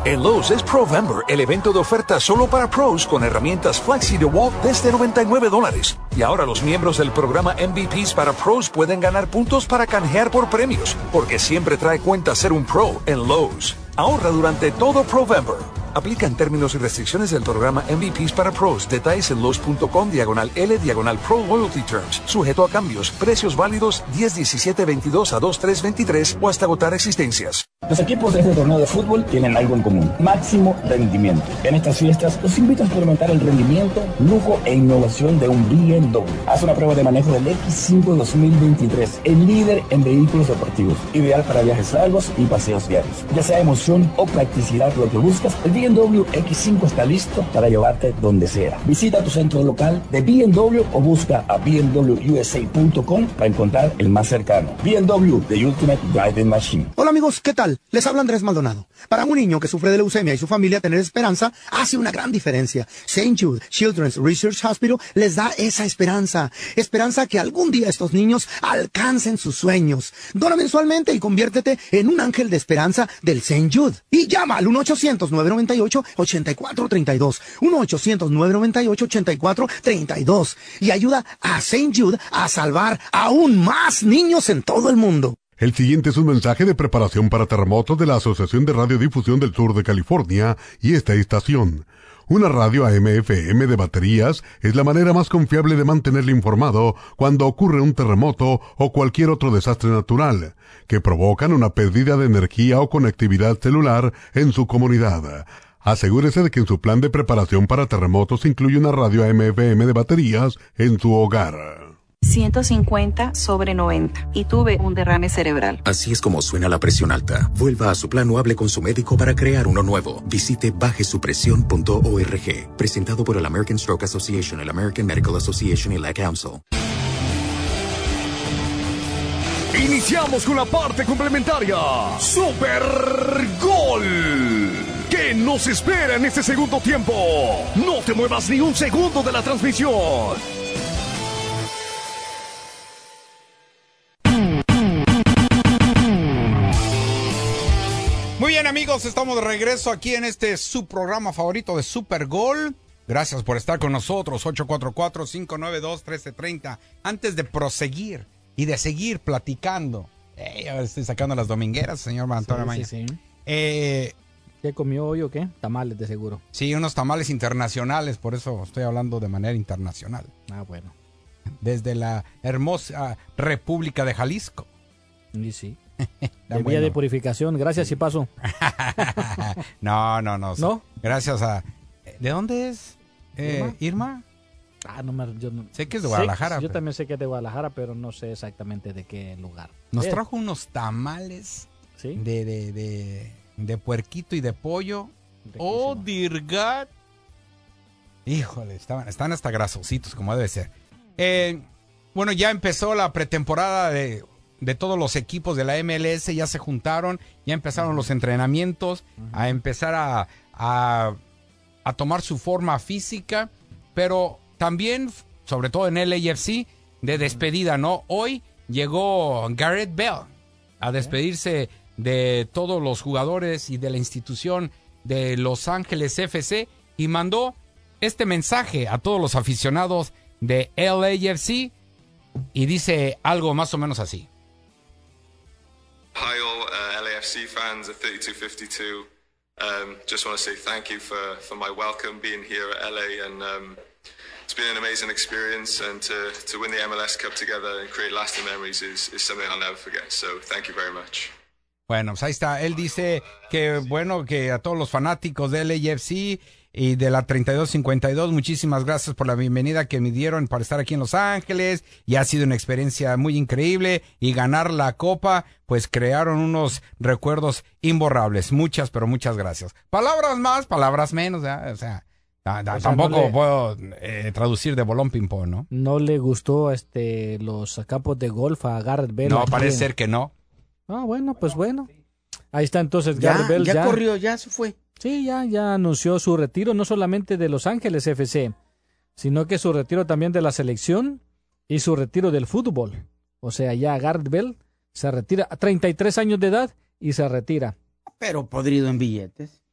[SPEAKER 8] En Lowe's es Provember, el evento de oferta solo para pros con herramientas Flexi DeWalt desde noventa y nueve dólares. Y ahora los miembros del programa M V Ps para pros pueden ganar puntos para canjear por premios, porque siempre trae cuenta ser un pro en Lowe's. Ahorra durante todo Provember. Aplica en términos y restricciones del programa M V Ps para pros. Detalles en Lowe's.com diagonal L diagonal Pro Loyalty Terms. Sujeto a cambios. Precios válidos diez diecisiete veintidós a dos tres veintitrés o hasta agotar existencias.
[SPEAKER 19] Los equipos de este torneo de fútbol tienen algo en común: máximo rendimiento. En estas fiestas los invito a experimentar el rendimiento, lujo e innovación de un B M W. Haz una prueba de manejo del X cinco dos mil veintitrés, el líder en vehículos deportivos, ideal para viajes largos y paseos diarios. Ya sea emoción o practicidad lo que buscas, el B M W X cinco está listo para llevarte donde sea. Visita tu centro local de B M W o busca a B M W U S A punto com para encontrar el más cercano. B M W, The Ultimate Driving Machine.
[SPEAKER 20] Hola amigos, ¿qué tal? Les habla Andrés Maldonado. Para un niño que sufre de leucemia y su familia, tener esperanza hace una gran diferencia. Saint Jude Children's Research Hospital les da esa esperanza. Esperanza que algún día estos niños alcancen sus sueños. Dona mensualmente y conviértete en un ángel de esperanza del Saint Jude. Y llama al uno ochocientos nueve noventa y ocho ochenta y cuatro treinta y dos. uno ochocientos nueve noventa y ocho ochenta y cuatro treinta y dos. Y ayuda a Saint Jude a salvar aún más niños en todo el mundo.
[SPEAKER 13] El siguiente es un mensaje de preparación para terremotos de la Asociación de Radiodifusión del Sur de California y esta estación. Una radio A M F M de baterías es la manera más confiable de mantenerle informado cuando ocurre un terremoto o cualquier otro desastre natural, que provocan una pérdida de energía o conectividad celular en su comunidad. Asegúrese de que en su plan de preparación para terremotos incluye una radio A M F M de baterías en su hogar.
[SPEAKER 21] ciento cincuenta sobre noventa y tuve un derrame cerebral.
[SPEAKER 22] Así es como suena la presión alta. Vuelva a su plan o hable con su médico para crear uno nuevo. Visite baje su presión punto org. Presentado por el American Stroke Association, el American Medical Association y la Council.
[SPEAKER 9] Iniciamos con la parte complementaria. Super Gol. ¿Qué nos espera en este segundo tiempo? No te muevas ni un segundo de la transmisión.
[SPEAKER 2] Muy bien amigos, estamos de regreso aquí en este su programa favorito de Super Gol. Gracias por estar con nosotros, ocho cuatro cuatro, cinco nueve dos, uno tres tres cero. Antes de proseguir y de seguir platicando, eh, ahora estoy sacando las domingueras, señor Antonio
[SPEAKER 3] sí,
[SPEAKER 2] Maña.
[SPEAKER 3] sí, sí.
[SPEAKER 2] Eh,
[SPEAKER 3] ¿Qué comió hoy o qué? Tamales de seguro.
[SPEAKER 2] Sí, unos tamales internacionales, por eso estoy hablando de manera internacional.
[SPEAKER 3] Ah, bueno.
[SPEAKER 2] Desde la hermosa República de Jalisco.
[SPEAKER 3] Y sí.
[SPEAKER 2] De
[SPEAKER 3] vía
[SPEAKER 2] bueno.
[SPEAKER 3] de purificación, gracias y paso.
[SPEAKER 2] no, no, no.
[SPEAKER 3] ¿No?
[SPEAKER 2] Gracias a... ¿De dónde es? Eh, ¿Irma?
[SPEAKER 3] ¿Irma? Ah, no me... Yo no...
[SPEAKER 2] Sé que es de Guadalajara.
[SPEAKER 3] Sí, yo
[SPEAKER 2] pero...
[SPEAKER 3] también sé que es de Guadalajara, pero no sé exactamente de qué lugar.
[SPEAKER 2] Nos
[SPEAKER 3] eh.
[SPEAKER 2] trajo unos tamales
[SPEAKER 3] ¿Sí?
[SPEAKER 2] de, de, de, de puerquito y de pollo. Oh, dear God. Híjole, estaban, están hasta grasositos, como debe ser. Eh, bueno, ya empezó la pretemporada de... de todos los equipos de la M L S, ya se juntaron, ya empezaron los entrenamientos, uh-huh. a empezar a, a, a tomar su forma física, pero también, sobre todo en el L A F C, de despedida, ¿no? Hoy llegó Garrett Bell a despedirse de todos los jugadores y de la institución de Los Ángeles F C y mandó este mensaje a todos los aficionados de L A F C y dice algo más o menos así.
[SPEAKER 23] Hi all uh, L A F C fans of thirty-two fifty-two. Um, just want to say thank you for, for my welcome being here at L A, and um, it's been an amazing experience, and to, to win the M L S Cup together and create lasting memories is, is something I'll never forget, so thank you very much.
[SPEAKER 2] Bueno, pues ahí está, él dice que bueno, que a todos los fanáticos de L A F C y de la treinta y dos cincuenta y dos, muchísimas gracias por la bienvenida que me dieron para estar aquí en Los Ángeles, y ha sido una experiencia muy increíble, y ganar la copa, pues crearon unos recuerdos imborrables. Muchas, pero muchas gracias. Palabras más, palabras menos, ¿eh? O sea, da, da, o sea tampoco no le, puedo eh, traducir de bolón ping-pong, ¿no?
[SPEAKER 3] No le gustó este los campos de golf a Garrett Bell.
[SPEAKER 2] No, parece ser que no.
[SPEAKER 3] Ah, bueno, pues bueno. Ahí está entonces
[SPEAKER 10] ya,
[SPEAKER 3] Garrett Bell.
[SPEAKER 10] Ya,
[SPEAKER 3] ya
[SPEAKER 10] corrió, ya se fue.
[SPEAKER 3] Sí, ya, ya anunció su retiro, no solamente de Los Ángeles F C, sino que su retiro también de la selección y su retiro del fútbol. O sea, ya Garrett Bell se retira a treinta y tres años de edad y se retira.
[SPEAKER 10] Pero podrido en billetes.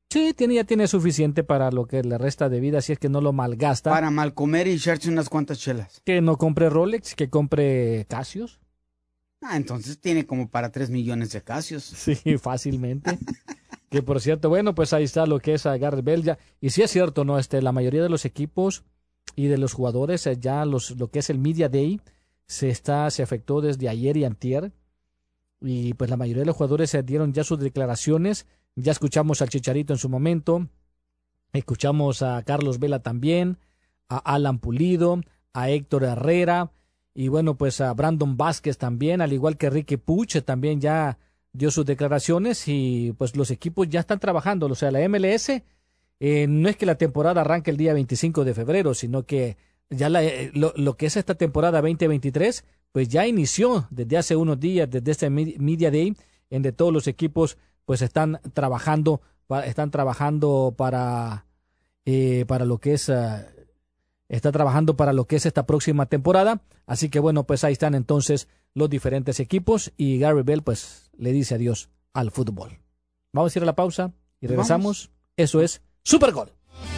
[SPEAKER 3] Sí, tiene, ya tiene suficiente para lo que le resta de vida, si es que no lo malgasta.
[SPEAKER 10] Para mal comer y echarse unas cuantas chelas.
[SPEAKER 3] Que no compre Rolex, que compre Casios.
[SPEAKER 10] Ah, entonces tiene como para tres millones de Casios.
[SPEAKER 3] Sí, fácilmente. Que por cierto, bueno, pues ahí está lo que es a Gareth Bale ya. Y sí es cierto, ¿no? Este, la mayoría de los equipos y de los jugadores, eh, ya los, lo que es el Media Day, se está, se afectó desde ayer y antier. Y pues la mayoría de los jugadores se dieron ya sus declaraciones. Ya escuchamos al Chicharito en su momento. Escuchamos a Carlos Vela también, a Alan Pulido, a Héctor Herrera. Y bueno, pues a Brandon Vázquez también, al igual que Ricky Puig, también ya dio sus declaraciones y pues los equipos ya están trabajando. O sea, la M L S eh, no es que la temporada arranque el día veinticinco de febrero, sino que ya la, lo, lo que es esta temporada veinte veintitrés, pues ya inició desde hace unos días, desde este Media Day, en de todos los equipos pues están trabajando, están trabajando para, eh, para lo que es... Uh, Está trabajando para lo que es esta próxima temporada. Así que bueno, pues ahí están entonces los diferentes equipos. Y Gareth Bale pues le dice adiós al fútbol. Vamos a ir a la pausa y regresamos. Vamos. Eso es Super Gol.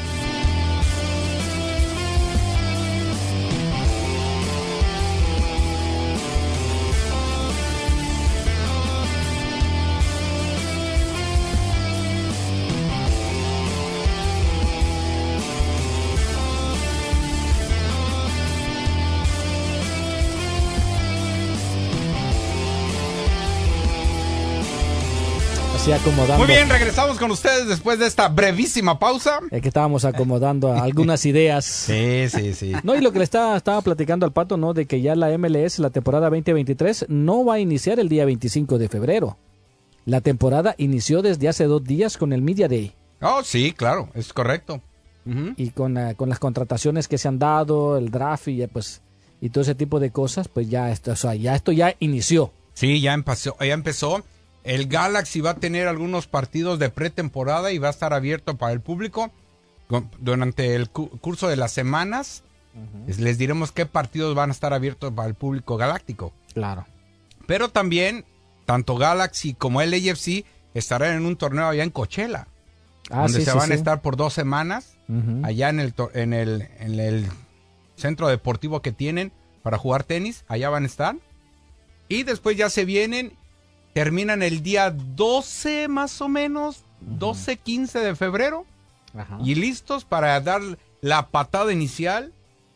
[SPEAKER 3] Acomodando.
[SPEAKER 2] Muy bien, regresamos con ustedes después de esta brevísima pausa.
[SPEAKER 3] Es que estábamos acomodando algunas ideas.
[SPEAKER 2] Sí, sí, sí.
[SPEAKER 3] No, y lo que le estaba, estaba platicando al Pato, ¿no? De que ya la M L S, la temporada veinte veintitrés, no va a iniciar el día veinticinco de febrero. La temporada inició desde hace dos días con el Media Day.
[SPEAKER 2] Oh, sí, claro, es correcto.
[SPEAKER 3] Uh-huh. Y con, uh, con las contrataciones que se han dado, el draft y pues y todo ese tipo de cosas, pues ya esto, o sea, ya esto ya inició.
[SPEAKER 2] Sí, ya empezó, ya empezó. El Galaxy va a tener algunos partidos de pretemporada y va a estar abierto para el público durante el cu- curso de las semanas. Uh-huh. Les diremos qué partidos van a estar abiertos para el público galáctico.
[SPEAKER 3] Claro.
[SPEAKER 2] Pero también, tanto Galaxy como el A F C estarán en un torneo allá en Coachella, ah, donde sí, se sí, van sí. a estar por dos semanas uh-huh. allá en el, to- en, el, en el centro deportivo que tienen para jugar tenis. Allá van a estar. Y después ya se vienen... Terminan el día doce más o menos, doce, quince de febrero. Ajá. Y listos para dar la patada inicial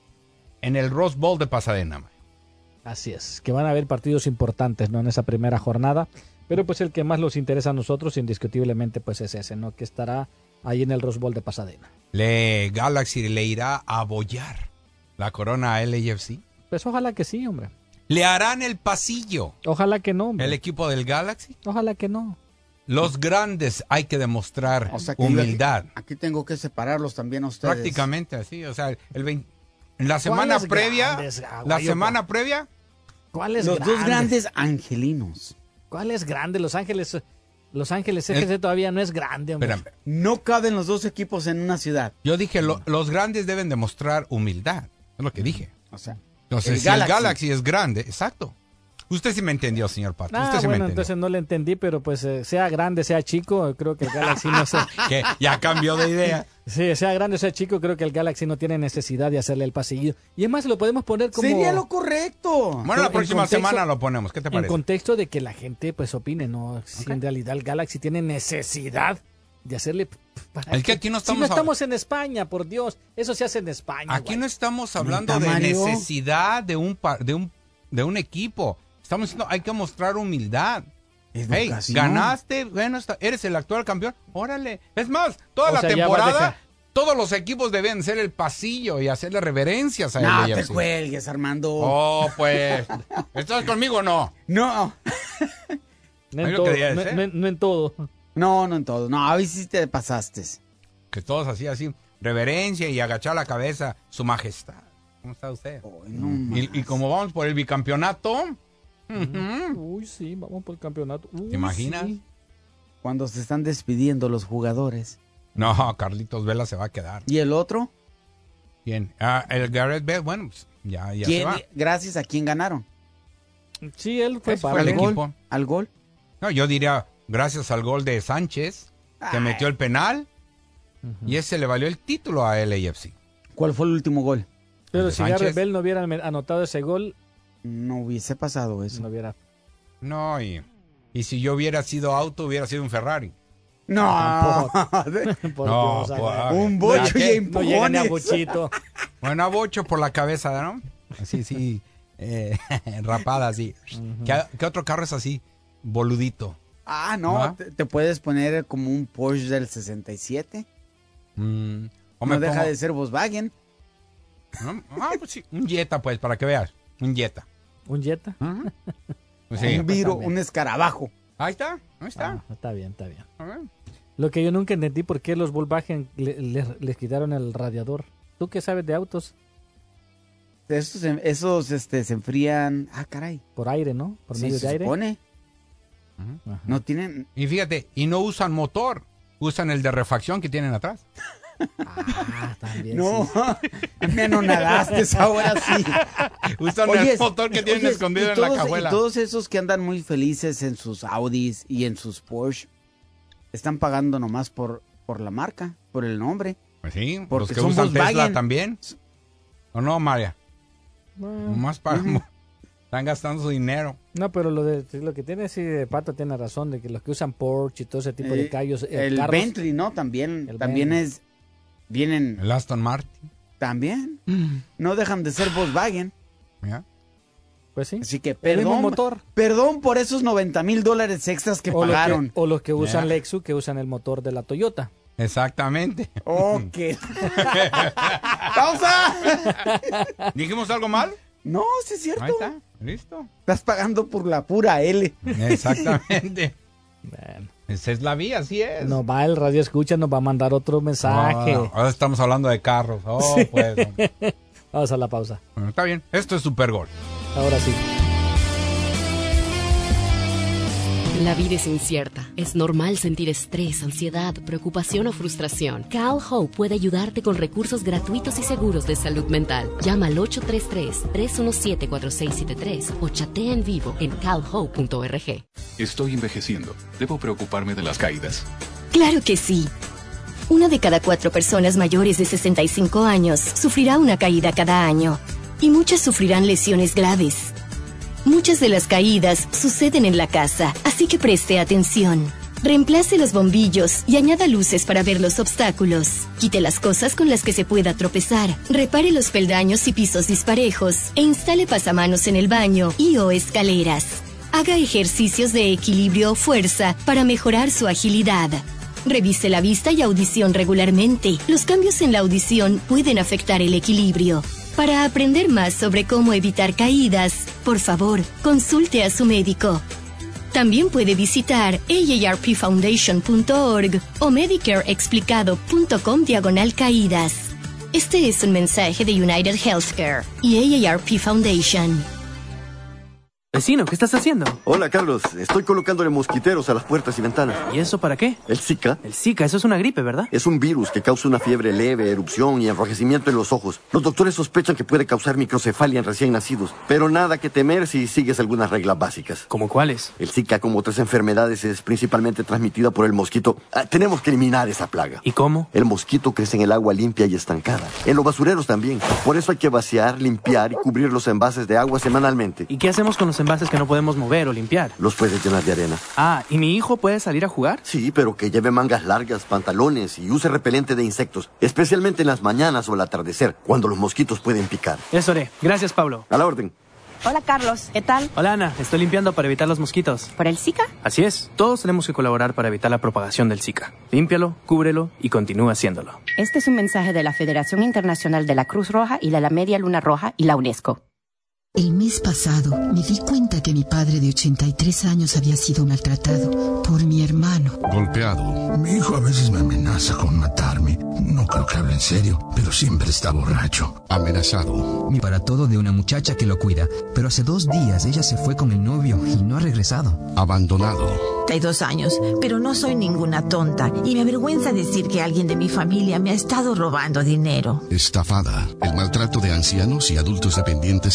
[SPEAKER 2] en el Rose Bowl de Pasadena.
[SPEAKER 3] Así es, que van a haber partidos importantes, ¿no? En esa primera jornada. Pero pues el que más nos interesa a nosotros, indiscutiblemente, pues es ese, ¿no? Que estará ahí en el Rose Bowl de Pasadena.
[SPEAKER 2] ¿Le Galaxy le irá a abollar la corona a L A F C?
[SPEAKER 3] Pues ojalá que sí, hombre.
[SPEAKER 2] ¿Le harán el pasillo?
[SPEAKER 3] Ojalá que no, hombre.
[SPEAKER 2] ¿El equipo del Galaxy?
[SPEAKER 3] Ojalá que no.
[SPEAKER 2] Los grandes hay que demostrar
[SPEAKER 10] o sea que
[SPEAKER 2] humildad.
[SPEAKER 10] Aquí, aquí tengo que separarlos también a ustedes.
[SPEAKER 2] Prácticamente así, o sea, el veinte, en la semana previa, grandes, la semana yo, previa,
[SPEAKER 3] ¿cuáles
[SPEAKER 10] los
[SPEAKER 3] grandes?
[SPEAKER 10] dos grandes angelinos.
[SPEAKER 3] ¿Cuáles grandes? Los Ángeles, Los Ángeles F C el, todavía no es grande, hombre.
[SPEAKER 2] Espérame.
[SPEAKER 10] No caben los dos equipos en una ciudad.
[SPEAKER 2] Yo dije, lo, los grandes deben demostrar humildad, es lo que dije.
[SPEAKER 10] O sea,
[SPEAKER 2] entonces, el si Galaxy. el Galaxy es grande, exacto. Usted sí me entendió, señor Pato.
[SPEAKER 3] Ah,
[SPEAKER 2] Usted sí
[SPEAKER 3] bueno,
[SPEAKER 2] me entendió.
[SPEAKER 3] Entonces no le entendí, pero pues eh, sea grande, sea chico, creo que el Galaxy no se...
[SPEAKER 2] ¿Qué? ¿Ya cambió de idea?
[SPEAKER 3] Sí, sea grande o sea chico, creo que el Galaxy no tiene necesidad de hacerle el pasillo. Y es más, lo podemos poner como...
[SPEAKER 10] Sería lo correcto.
[SPEAKER 2] Bueno, la próxima contexto, semana lo ponemos. ¿Qué te parece?
[SPEAKER 3] En contexto de que la gente pues opine, ¿no? Si okay. en realidad el Galaxy tiene necesidad de hacerle...
[SPEAKER 2] Es que aquí no estamos...
[SPEAKER 3] Si no estamos en España, por Dios. Eso se hace en España.
[SPEAKER 2] Aquí
[SPEAKER 3] güey.
[SPEAKER 2] no estamos hablando de Mario? necesidad de un, de, un, de un equipo. Estamos diciendo, hay que mostrar humildad. Hey, ganaste, bueno, eres el actual campeón. Órale. Es más, toda o la sea, temporada, todos los equipos deben ser el pasillo y hacerle reverencias a él.
[SPEAKER 10] No te cuelgues, Armando.
[SPEAKER 2] Oh, pues. ¿Estás conmigo o no?
[SPEAKER 10] No.
[SPEAKER 3] No en, todo, no, no, no en todo.
[SPEAKER 10] No, no en todo. No, a ver si te pasaste.
[SPEAKER 2] Que todos hacían así, reverencia y agachar la cabeza. Su majestad. ¿Cómo está usted?
[SPEAKER 10] Oh, no
[SPEAKER 2] y, y como vamos por el bicampeonato...
[SPEAKER 3] Uh-huh. Uy, sí, vamos por el campeonato. Uy,
[SPEAKER 2] ¿Te imaginas?
[SPEAKER 3] Sí.
[SPEAKER 10] Cuando se están despidiendo los jugadores.
[SPEAKER 2] No, Carlitos Vela se va a quedar.
[SPEAKER 10] ¿Y el otro?
[SPEAKER 2] ¿Quién? Ah, el Gareth Bale, bueno, pues ya, ya se va.
[SPEAKER 10] Gracias a quién ganaron.
[SPEAKER 3] Sí, él fue
[SPEAKER 2] Ese
[SPEAKER 3] para
[SPEAKER 2] fue el
[SPEAKER 3] el
[SPEAKER 2] equipo.
[SPEAKER 3] Gol.
[SPEAKER 10] ¿Al gol?
[SPEAKER 2] No, yo diría gracias al gol de Sánchez. que metió el penal. Uh-huh. Y ese le valió el título a L A F C.
[SPEAKER 10] ¿Cuál fue el último gol?
[SPEAKER 3] Pero si Gareth Bale no hubiera anotado ese gol,
[SPEAKER 10] no hubiese pasado eso.
[SPEAKER 3] No hubiera.
[SPEAKER 2] No, y, y si yo hubiera sido auto, hubiera sido un Ferrari.
[SPEAKER 10] No,
[SPEAKER 2] no,
[SPEAKER 10] un bocho y empujones.
[SPEAKER 3] No llega ni a bochito.
[SPEAKER 2] Bueno, a bocho por la cabeza, ¿no? Así, sí, eh, rapada así. Uh-huh. ¿Qué, ¿Qué otro carro es así? Boludito.
[SPEAKER 10] Ah, no, ¿no? Te, te puedes poner como un Porsche del sesenta y siete.
[SPEAKER 2] Mm, o
[SPEAKER 10] no
[SPEAKER 2] me
[SPEAKER 10] deja
[SPEAKER 2] pongo...
[SPEAKER 10] de ser Volkswagen.
[SPEAKER 2] ¿No? Ah, pues sí, un Jetta, pues, para que veas. Un Jetta.
[SPEAKER 3] ¿Un Jetta?
[SPEAKER 2] Uh-huh. Pues sí.
[SPEAKER 10] Un Viro, un escarabajo.
[SPEAKER 2] Ahí está, ahí está.
[SPEAKER 3] Ah, está bien, está bien. Lo que yo nunca entendí por qué los Volkswagen le, les, les quitaron el radiador. ¿Tú qué sabes de autos?
[SPEAKER 10] Esos, esos este, se enfrían... Ah, caray.
[SPEAKER 3] Por aire, ¿no? Por
[SPEAKER 10] sí,
[SPEAKER 3] medio
[SPEAKER 10] se
[SPEAKER 3] de aire.
[SPEAKER 10] Supone. Uh-huh. No tienen...
[SPEAKER 2] Y fíjate, y no usan motor. Usan el de refacción que tienen atrás.
[SPEAKER 3] Ah, también.
[SPEAKER 10] No, sí. Me anonadaste ahora sí.
[SPEAKER 2] Usan oye, el motor que tienen oye, escondido en
[SPEAKER 10] todos,
[SPEAKER 2] la cajuela.
[SPEAKER 10] Y todos esos que andan muy felices en sus Audis y en sus Porsche están pagando nomás por, por la marca, por el nombre.
[SPEAKER 2] Pues sí,
[SPEAKER 10] porque
[SPEAKER 2] los que usan Tesla también. ¿O no, María? Bueno, nomás pagamos. Están gastando su dinero.
[SPEAKER 3] No, pero lo de lo que tiene sí de Pato tiene razón, de que los que usan Porsche y todo ese tipo eh, de callos. Eh,
[SPEAKER 10] el
[SPEAKER 3] carros,
[SPEAKER 10] Bentley, ¿no? También, también Bentley. es. Vienen.
[SPEAKER 2] El Aston Martin.
[SPEAKER 10] También. Mm. No dejan de ser Volkswagen.
[SPEAKER 2] ¿Ya?
[SPEAKER 3] Pues sí.
[SPEAKER 10] Así que perdón.
[SPEAKER 3] Motor.
[SPEAKER 10] Perdón por esos noventa mil dólares extras que
[SPEAKER 3] o
[SPEAKER 10] pagaron.
[SPEAKER 3] Lo que, o los que usan yeah. Lexus, que usan el motor de la Toyota.
[SPEAKER 2] Exactamente.
[SPEAKER 10] Ok. ¡Pausa!
[SPEAKER 2] ¿Dijimos algo mal?
[SPEAKER 10] No, sí es cierto.
[SPEAKER 2] Ahí está, listo.
[SPEAKER 10] Estás pagando por la pura L.
[SPEAKER 2] Exactamente. Bueno. Esa es la vía, así es.
[SPEAKER 3] Nos va el radio escucha, nos va a mandar otro mensaje.
[SPEAKER 2] No, no, ahora estamos hablando de carros. Oh, sí. Pues. No.
[SPEAKER 3] Vamos a la pausa.
[SPEAKER 2] Bueno, está bien. Esto es Supergol.
[SPEAKER 3] Ahora sí.
[SPEAKER 4] La vida es incierta. Es normal sentir estrés, ansiedad, preocupación o frustración. Cal Hope puede ayudarte con recursos gratuitos y seguros de salud mental. Llama al ocho tres tres, tres uno siete, cuatro seis siete tres o chatea en vivo en cal hope punto org.
[SPEAKER 5] Estoy envejeciendo. ¿Debo preocuparme de las caídas?
[SPEAKER 6] Claro que sí. Una de cada cuatro personas mayores de sesenta y cinco años sufrirá una caída cada año. Y muchas sufrirán lesiones graves. Muchas de las caídas suceden en la casa, así que preste atención. Reemplace los bombillos y añada luces para ver los obstáculos. Quite las cosas con las que se pueda tropezar. Repare los peldaños y pisos disparejos. E instale pasamanos en el baño y o escaleras. Haga ejercicios de equilibrio o fuerza para mejorar su agilidad. Revise la vista y audición regularmente. Los cambios en la audición pueden afectar el equilibrio. Para aprender más sobre cómo evitar caídas, por favor, consulte a su médico. También puede visitar A A R P foundation punto org o medicareexplicado punto com diagonal caídas. Este es un mensaje de United Healthcare y A A R P Foundation.
[SPEAKER 24] Vecino, ¿qué estás haciendo?
[SPEAKER 25] Hola, Carlos. Estoy colocándole mosquiteros a las puertas y ventanas.
[SPEAKER 24] ¿Y eso para qué?
[SPEAKER 25] El Zika.
[SPEAKER 24] El Zika, eso es una gripe, ¿verdad?
[SPEAKER 25] Es un virus que causa una fiebre leve, erupción y enrojecimiento en los ojos. Los doctores sospechan que puede causar microcefalia en recién nacidos, pero nada que temer si sigues algunas reglas básicas.
[SPEAKER 24] ¿Cómo cuáles?
[SPEAKER 25] El Zika, como otras enfermedades, es principalmente transmitida por el mosquito. Ah, tenemos que eliminar esa plaga.
[SPEAKER 24] ¿Y cómo?
[SPEAKER 25] El mosquito crece en el agua limpia y estancada. En los basureros también. Por eso hay que vaciar, limpiar y cubrir los envases de agua semanalmente.
[SPEAKER 24] ¿Y qué hacemos con los envases que no podemos mover o limpiar?
[SPEAKER 25] Los puedes llenar de arena.
[SPEAKER 24] Ah, ¿y mi hijo puede salir a jugar?
[SPEAKER 25] Sí, pero que lleve mangas largas, pantalones y use repelente de insectos, especialmente en las mañanas o al atardecer, cuando los mosquitos pueden picar.
[SPEAKER 24] Eso haré. Gracias, Pablo.
[SPEAKER 25] A la orden.
[SPEAKER 26] Hola, Carlos. ¿Qué tal?
[SPEAKER 24] Hola, Ana. Estoy limpiando para evitar los mosquitos.
[SPEAKER 26] ¿Por el Zika?
[SPEAKER 24] Así es. Todos tenemos que colaborar para evitar la propagación del Zika. Límpialo, cúbrelo y continúa haciéndolo.
[SPEAKER 26] Este es un mensaje de la Federación Internacional de la Cruz Roja y de la Media Luna Roja y la UNESCO.
[SPEAKER 27] El mes pasado me di cuenta que mi padre de ochenta y tres años había sido maltratado por mi hermano.
[SPEAKER 28] Golpeado. Mi hijo a veces me amenaza con matarme. No creo que hable en serio, pero siempre está borracho. Amenazado.
[SPEAKER 29] Mi para todo de una muchacha que lo cuida, pero hace dos días ella se fue con el novio y no ha regresado.
[SPEAKER 28] Abandonado.
[SPEAKER 30] Hay dos años, pero no soy ninguna tonta y me avergüenza decir que alguien de mi familia me ha estado robando dinero.
[SPEAKER 28] Estafada. El maltrato de ancianos y adultos dependientes será de mucha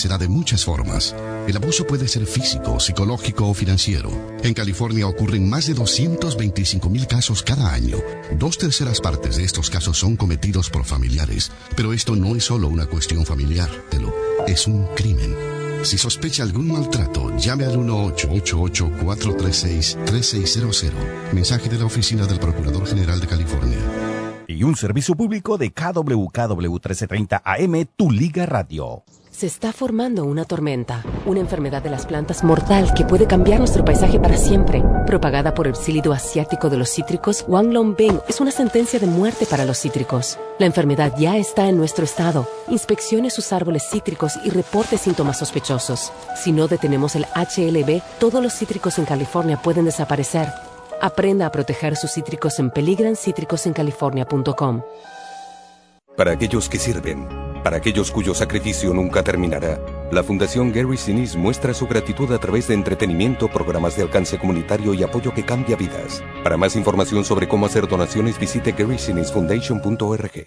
[SPEAKER 28] muchas formas. El abuso puede ser físico, psicológico o financiero. En California ocurren más de doscientos veinticinco mil casos cada año. Dos terceras partes de estos casos son cometidos por familiares. Pero esto no es solo una cuestión familiar, Telo. Es un crimen. Si sospecha algún maltrato, llame al uno ocho ocho ocho, cuatro tres seis, tres seis cero cero. Mensaje de la Oficina del Procurador General de California.
[SPEAKER 1] Y un servicio público de K W K W trece treinta A M, Tu Liga Radio.
[SPEAKER 7] Se está formando una tormenta, una enfermedad de las plantas mortal que puede cambiar nuestro paisaje para siempre. Propagada por el psílido asiático de los cítricos, Wanglongbing es una sentencia de muerte para los cítricos. La enfermedad ya está en nuestro estado. Inspeccione sus árboles cítricos y reporte síntomas sospechosos. Si no detenemos el H L B, todos los cítricos en California pueden desaparecer. Aprenda a proteger sus cítricos en peligran cítricos en california punto com.
[SPEAKER 8] Para aquellos que sirven, para aquellos cuyo sacrificio nunca terminará, la Fundación Gary Sinise muestra su gratitud a través de entretenimiento, programas de alcance comunitario y apoyo que cambia vidas. Para más información sobre cómo hacer donaciones, visite gary sinise foundation punto org.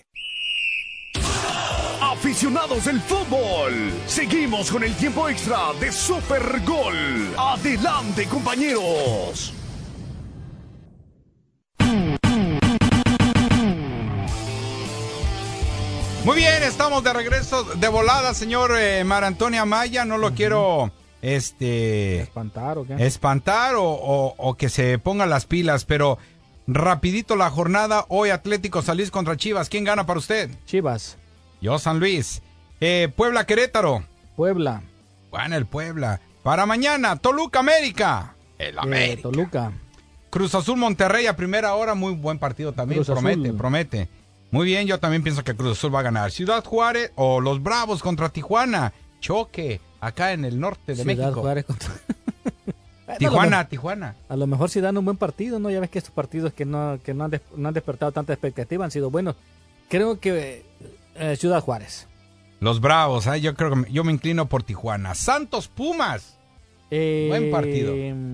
[SPEAKER 9] Aficionados del fútbol, seguimos con el tiempo extra de Super Gol. Adelante, compañeros.
[SPEAKER 2] Muy bien, estamos de regreso de volada, señor eh, Mar Antonio Amaya. No lo uh-huh. quiero este
[SPEAKER 3] espantar o qué.
[SPEAKER 2] Espantar o, o, o que se pongan las pilas, pero rapidito la jornada. Hoy Atlético San Luis contra Chivas. ¿Quién gana para usted?
[SPEAKER 3] Chivas.
[SPEAKER 2] Yo San Luis. Eh, Puebla Querétaro.
[SPEAKER 3] Puebla.
[SPEAKER 2] Bueno, el Puebla. Para mañana, Toluca América. El América.
[SPEAKER 3] Eh, Toluca.
[SPEAKER 2] Cruz Azul Monterrey a primera hora. Muy buen partido también. Cruz promete, Azul. promete. Muy bien, yo también pienso que Cruz Azul va a ganar. Ciudad Juárez o los Bravos contra Tijuana. Choque acá en el norte de
[SPEAKER 3] Ciudad
[SPEAKER 2] México.
[SPEAKER 3] Juárez contra...
[SPEAKER 2] Tijuana,
[SPEAKER 3] a
[SPEAKER 2] Tijuana.
[SPEAKER 3] A lo mejor sí dan un buen partido, ¿no? Ya ves que estos partidos que no, que no, han, des, no han despertado tanta expectativa han sido buenos. Creo que eh, Ciudad Juárez.
[SPEAKER 2] Los Bravos, ¿eh? yo creo que me, yo me inclino por Tijuana. Santos Pumas.
[SPEAKER 3] Eh,
[SPEAKER 2] buen partido.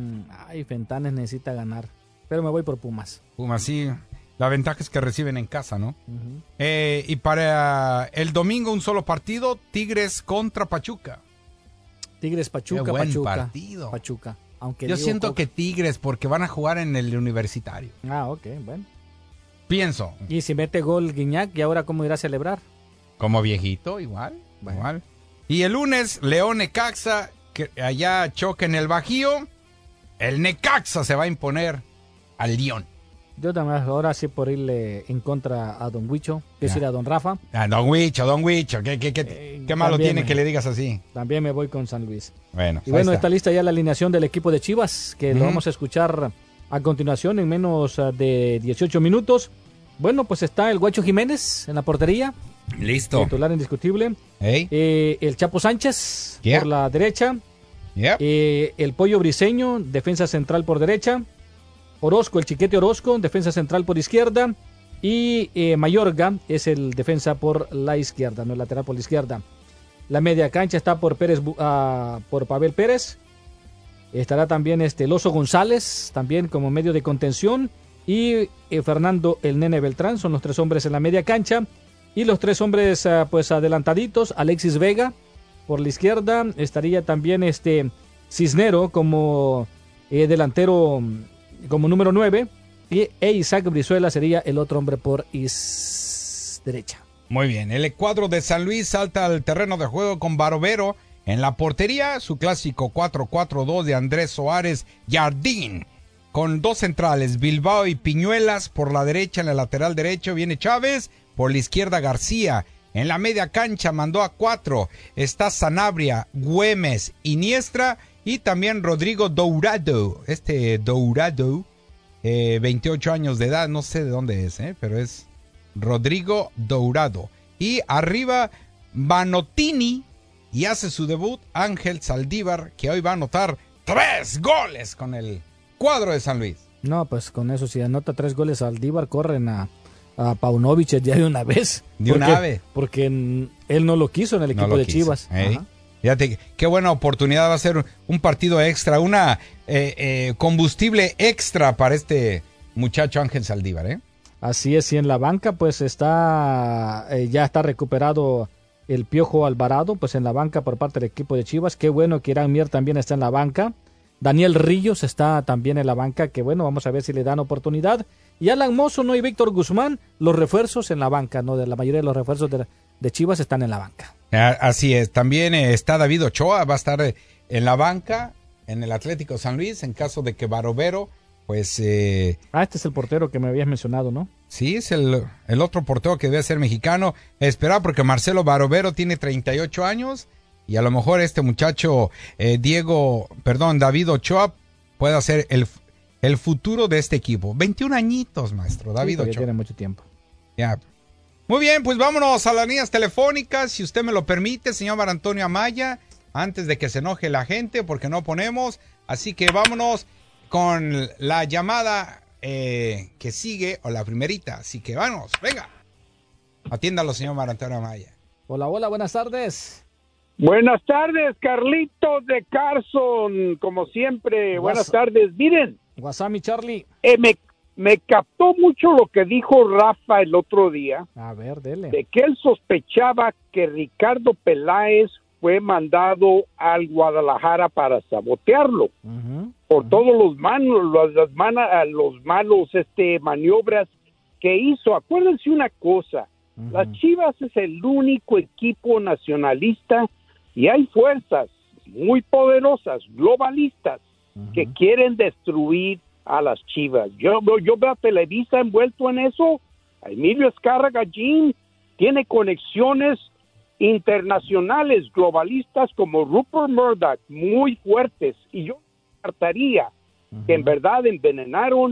[SPEAKER 3] Ay, Fentanes necesita ganar. Pero me voy por Pumas.
[SPEAKER 2] Pumas, sí. La ventaja es que reciben en casa, ¿no? Uh-huh. Eh, y para el domingo un solo partido, Tigres contra Pachuca.
[SPEAKER 3] Tigres Pachuca,
[SPEAKER 2] Qué buen
[SPEAKER 3] Pachuca.
[SPEAKER 2] partido.
[SPEAKER 3] Pachuca. Aunque
[SPEAKER 2] Yo
[SPEAKER 3] digo,
[SPEAKER 2] siento
[SPEAKER 3] Coca.
[SPEAKER 2] que Tigres porque van a jugar en el Universitario.
[SPEAKER 3] Ah, ok, bueno.
[SPEAKER 2] Pienso.
[SPEAKER 3] Y si mete gol Guiñac, ¿y ahora cómo irá a celebrar?
[SPEAKER 2] Como viejito, igual. Bueno. igual. Y el lunes, León Necaxa, que allá choque en el Bajío. El Necaxa se va a imponer al León.
[SPEAKER 3] Yo también ahora sí por irle en contra a Don Huicho, que es ir a Don Rafa.
[SPEAKER 2] Ah, Don Huicho, Don Huicho, ¿qué, qué, qué, eh, qué malo tiene me, que le digas así?
[SPEAKER 3] También me voy con San Luis.
[SPEAKER 2] Bueno,
[SPEAKER 3] y bueno, está. está lista ya la alineación del equipo de Chivas, que uh-huh. lo vamos a escuchar a continuación en menos de dieciocho minutos. Bueno, pues está el Guacho Jiménez en la portería.
[SPEAKER 2] Listo.
[SPEAKER 3] Titular indiscutible.
[SPEAKER 2] Hey.
[SPEAKER 3] Eh, el Chapo Sánchez
[SPEAKER 2] yeah.
[SPEAKER 3] por la derecha.
[SPEAKER 2] Yeah.
[SPEAKER 3] Eh, el Pollo Briseño, defensa central por derecha. Orozco, el Chiquete Orozco, defensa central por izquierda. Y eh, Mayorga es el defensa por la izquierda, no el lateral por la izquierda. La media cancha está por Pérez, uh, por Pavel Pérez. Estará también este el Oso González, también como medio de contención. Y eh, Fernando el Nene Beltrán, son los tres hombres en la media cancha. Y los tres hombres uh, pues adelantaditos, Alexis Vega por la izquierda. Estaría también este Cisnero como eh, delantero, como número nueve, y e Isaac Brizuela sería el otro hombre por is... derecha.
[SPEAKER 2] Muy bien, el cuadro de San Luis salta al terreno de juego con Barovero en la portería, su clásico cuatro cuatro dos de Andrés Suárez Jardín, con dos centrales, Bilbao y Piñuelas por la derecha, en el lateral derecho viene Chávez, por la izquierda García, en la media cancha mandó a cuatro, está Sanabria, Güemes, Iniestra, y también Rodrigo Dourado, este Dourado, eh, veintiocho años de edad, no sé de dónde es, eh, pero es Rodrigo Dourado. Y arriba Banotini, y hace su debut Ángel Saldívar, que hoy va a anotar tres goles con el cuadro de San Luis.
[SPEAKER 3] No, pues con eso, si anota tres goles Saldívar, corren a, a Paunovic ya de una vez.
[SPEAKER 2] De
[SPEAKER 3] porque,
[SPEAKER 2] una vez.
[SPEAKER 3] Porque él no lo quiso en el equipo
[SPEAKER 2] no
[SPEAKER 3] de
[SPEAKER 2] quiso,
[SPEAKER 3] Chivas.
[SPEAKER 2] ¿eh? Ajá. Fíjate, qué buena oportunidad va a ser un partido extra, una eh, eh, combustible extra para este muchacho Ángel Saldívar, ¿eh?
[SPEAKER 3] Así es, y en la banca pues está, eh, ya está recuperado el Piojo Alvarado, pues en la banca por parte del equipo de Chivas. Qué bueno que Irán Mier también está en la banca. Daniel Ríos está también en la banca, que bueno, vamos a ver si le dan oportunidad. Y Alan Mozo, ¿no? Y Víctor Guzmán, los refuerzos en la banca, ¿no? De la mayoría de los refuerzos de, de Chivas están en la banca.
[SPEAKER 2] Así es, también está David Ochoa, va a estar en la banca en el Atlético San Luis, en caso de que Barovero, pues... Eh,
[SPEAKER 3] ah, este es el portero que me habías mencionado, ¿no?
[SPEAKER 2] Sí, es el, el otro portero que debe ser mexicano. Esperar porque Marcelo Barovero tiene treinta y ocho años y a lo mejor este muchacho eh, Diego, perdón, David Ochoa pueda ser el, el futuro de este equipo. veintiún añitos, maestro, David
[SPEAKER 3] sí,
[SPEAKER 2] Ochoa.
[SPEAKER 3] Tiene mucho tiempo.
[SPEAKER 2] Ya. Muy bien, pues vámonos a las líneas telefónicas, si usted me lo permite, señor Mar Antonio Amaya, antes de que se enoje la gente, porque no ponemos. Así que vámonos con la llamada eh, que sigue, o la primerita. Así que vamos, venga. Atiéndalo, señor Mar Antonio Amaya.
[SPEAKER 3] Hola, hola, buenas tardes.
[SPEAKER 11] Buenas tardes, Carlitos de Carson, como siempre.
[SPEAKER 3] Guas-
[SPEAKER 11] Buenas tardes. Miren.
[SPEAKER 3] Guasami Charlie.
[SPEAKER 11] Eh, me, me captó mucho lo que dijo Rafa el otro día.
[SPEAKER 3] A ver, dele.
[SPEAKER 11] De que él sospechaba que Ricardo Peláez fue mandado al Guadalajara para sabotearlo.
[SPEAKER 3] Uh-huh.
[SPEAKER 11] Por uh-huh. todos los malos, los, las mana, los malos este, maniobras que hizo. Acuérdense una cosa. Uh-huh. Las Chivas es el único equipo nacionalista y hay fuerzas muy poderosas, globalistas, uh-huh. que quieren destruir a las Chivas. Yo, yo veo a Televisa envuelto en eso. Emilio Azcárraga Gallín tiene conexiones internacionales, globalistas como Rupert Murdoch, muy fuertes. Y yo descartaría uh-huh. que en verdad envenenaron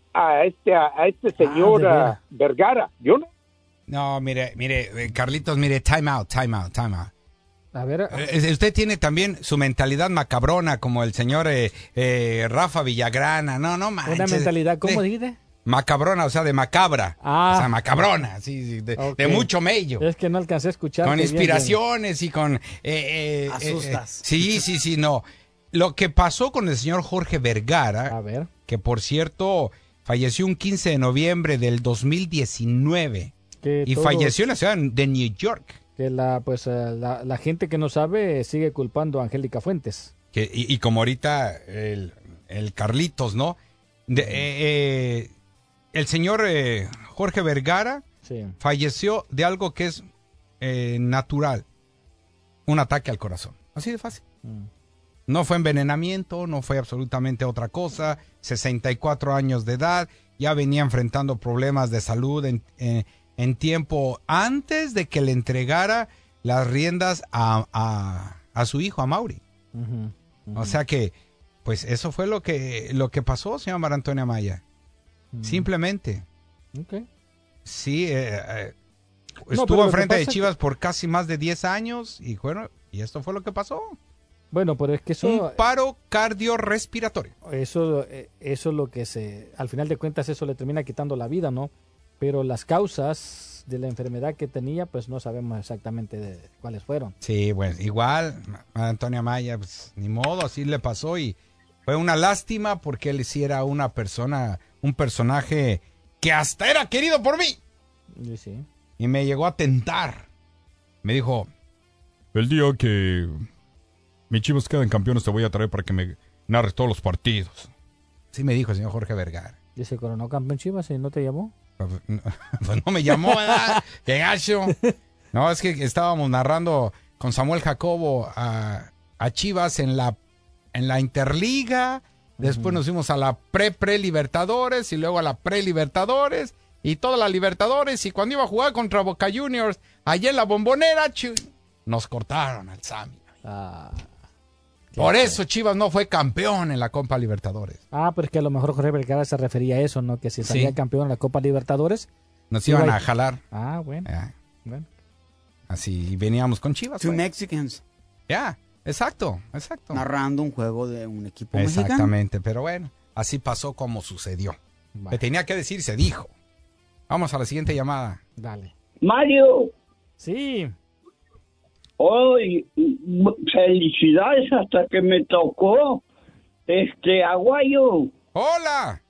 [SPEAKER 11] a este, a este señor ah, uh, Vergara. Yo no.
[SPEAKER 2] No, mire, mire, Carlitos, mire, time out, time out, time out.
[SPEAKER 3] A ver,
[SPEAKER 2] eh, usted tiene también su mentalidad macabrona como el señor eh, eh, Rafa Villagrana. No, no manches.
[SPEAKER 3] Una mentalidad, ¿cómo
[SPEAKER 2] de,
[SPEAKER 3] dijiste?
[SPEAKER 2] Macabrona, o sea, de macabra.
[SPEAKER 3] Ah.
[SPEAKER 2] O sea, macabrona, sí, sí de, okay. de mucho mello.
[SPEAKER 3] Es que no alcancé a escuchar.
[SPEAKER 2] Con inspiraciones bien, bien. y con... Eh, eh,
[SPEAKER 10] Asustas.
[SPEAKER 2] Eh, sí, sí, sí, no. Lo que pasó con el señor Jorge Vergara,
[SPEAKER 3] a ver.
[SPEAKER 2] que por cierto falleció un quince de noviembre del dos mil diecinueve. Que y todos, falleció en la ciudad de New York.
[SPEAKER 3] Que la pues la, la gente que no sabe sigue culpando a Angélica Fuentes.
[SPEAKER 2] Que, y, y como ahorita el, el Carlitos, ¿no? De, eh, eh, el señor eh, Jorge Vergara
[SPEAKER 3] sí.
[SPEAKER 2] falleció de algo que es eh, natural. Un ataque al corazón. Así de fácil. Mm. No fue envenenamiento, no fue absolutamente otra cosa. sesenta y cuatro años de edad. Ya venía enfrentando problemas de salud en... Eh, en tiempo antes de que le entregara las riendas a, a, a su hijo, a Mauri. Uh-huh, uh-huh. O sea que, pues eso fue lo que, lo que pasó, señor Mar Antonio Amaya. Uh-huh. Simplemente.
[SPEAKER 3] Okay.
[SPEAKER 2] Sí, eh, eh, estuvo no, frente de Chivas que... por casi más de diez años y bueno, y esto fue lo que pasó.
[SPEAKER 3] Bueno, pero es que eso...
[SPEAKER 2] Un paro cardiorrespiratorio.
[SPEAKER 3] Eso, eso es lo que se... Al final de cuentas eso le termina quitando la vida, ¿no? Pero las causas de la enfermedad que tenía, pues no sabemos exactamente de cuáles fueron.
[SPEAKER 2] Sí, bueno, igual, Antonio Amaya, pues ni modo, así le pasó y fue una lástima porque él sí era una persona, un personaje que hasta era querido por mí.
[SPEAKER 3] Sí, sí.
[SPEAKER 2] Y me llegó a tentar. Me dijo, el día que mis Chivas quedan campeones te voy a traer para que me narres todos los partidos. Sí me dijo el señor Jorge Vergara.
[SPEAKER 3] ¿Y se coronó campeón Chivas y no te llamó?
[SPEAKER 2] Pues no me llamó, ¿verdad? ¡Qué gacho! No, es que estábamos narrando con Samuel Jacobo a, a Chivas en la, en la Interliga. Después uh-huh. nos fuimos a la pre-pre-Libertadores y luego a la pre-Libertadores y toda la Libertadores. Y cuando iba a jugar contra Boca Juniors, allá en la Bombonera, ch... nos cortaron al Sami.
[SPEAKER 3] Ah,
[SPEAKER 2] Por eso Chivas no fue campeón en la Copa Libertadores.
[SPEAKER 3] Ah, pero es que a lo mejor Jorge Vergara se refería a eso, ¿no? Que si salía sí. campeón en la Copa Libertadores...
[SPEAKER 2] Nos iban iba a jalar.
[SPEAKER 3] Ah, bueno.
[SPEAKER 2] Yeah.
[SPEAKER 3] bueno.
[SPEAKER 2] Así veníamos con Chivas.
[SPEAKER 10] Two Mexicans.
[SPEAKER 2] Ya, yeah, exacto, exacto.
[SPEAKER 10] Narrando un juego de un equipo
[SPEAKER 2] Exactamente,
[SPEAKER 10] mexicano.
[SPEAKER 2] Exactamente, pero bueno, así pasó como sucedió. Vale. Me tenía que decir, se dijo. Vamos a la siguiente llamada.
[SPEAKER 3] Dale.
[SPEAKER 12] Mario.
[SPEAKER 3] Sí.
[SPEAKER 12] Hoy, felicidades hasta que me tocó. Este, Aguayo.
[SPEAKER 2] Hola.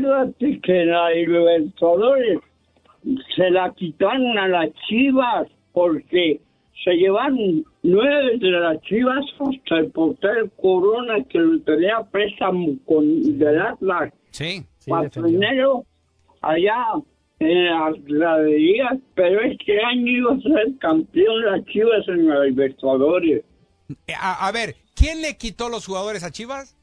[SPEAKER 12] Acuérdate que la Libertadores se la quitaron a las Chivas porque se llevaron nueve de las Chivas hasta el portero Corona, que lo tenía préstamo con del Atlas.
[SPEAKER 2] Sí, sí,
[SPEAKER 12] Patronero, allá en las graderías, pero este año iba a ser campeón las Chivas en la Libertadores.
[SPEAKER 2] A, a ver, ¿quién le quitó los jugadores a Chivas?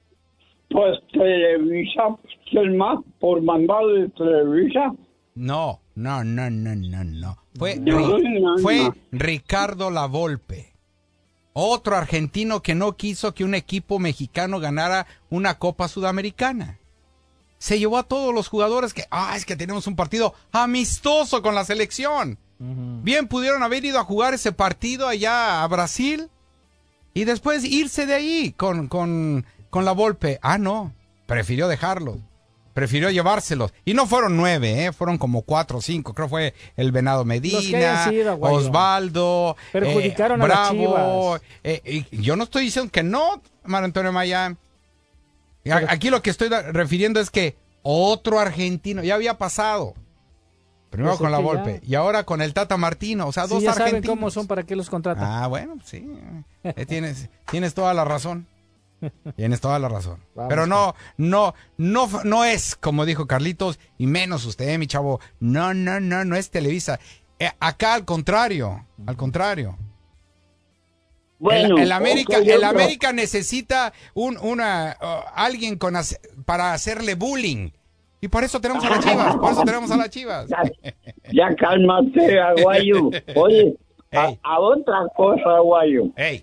[SPEAKER 12] Pues Televisa, el más por mandado de Televisa.
[SPEAKER 2] No, no, no, no, no, no. Fue,
[SPEAKER 12] No, no,
[SPEAKER 2] fue
[SPEAKER 12] no.
[SPEAKER 2] Ricardo Lavolpe. Otro argentino que no quiso que un equipo mexicano ganara una Copa Sudamericana. Se llevó a todos los jugadores que, ah, es que tenemos un partido amistoso con la selección. Uh-huh. Bien pudieron haber ido a jugar ese partido allá a Brasil y después irse de ahí con, con, con Lavolpe. Ah, no, prefirió dejarlos. Prefirió llevárselos. Y no fueron nueve, ¿eh? Fueron como cuatro o cinco. Creo fue el Venado Medina, sido, Osvaldo,
[SPEAKER 3] perjudicaron
[SPEAKER 2] eh,
[SPEAKER 3] a
[SPEAKER 2] Bravo.
[SPEAKER 3] las Chivas.
[SPEAKER 2] Eh, y yo no estoy diciendo que no, Mario Antonio Maya. Pero... Aquí lo que estoy refiriendo es que otro argentino, ya había pasado. Primero pues con la Volpe ya... y ahora con el Tata Martino. O sea,
[SPEAKER 3] sí,
[SPEAKER 2] dos
[SPEAKER 3] ya
[SPEAKER 2] argentinos.
[SPEAKER 3] Saben cómo son, para qué los contratan.
[SPEAKER 2] Ah, bueno, sí. Eh, tienes, tienes toda la razón. Tienes toda la razón. Vamos, pero no, no, no, no es como dijo Carlitos, y menos usted, mi chavo. No, no, no, no es Televisa. Eh, acá al contrario, al contrario. Bueno, el, el América, okay, el América necesita un, una, uh, alguien con hace, para hacerle bullying. Y por eso tenemos a las Chivas, por eso tenemos a las Chivas.
[SPEAKER 12] Ya, ya cálmate, Aguayo. Oye, hey. a, a otra cosa, Aguayo.
[SPEAKER 2] Hey.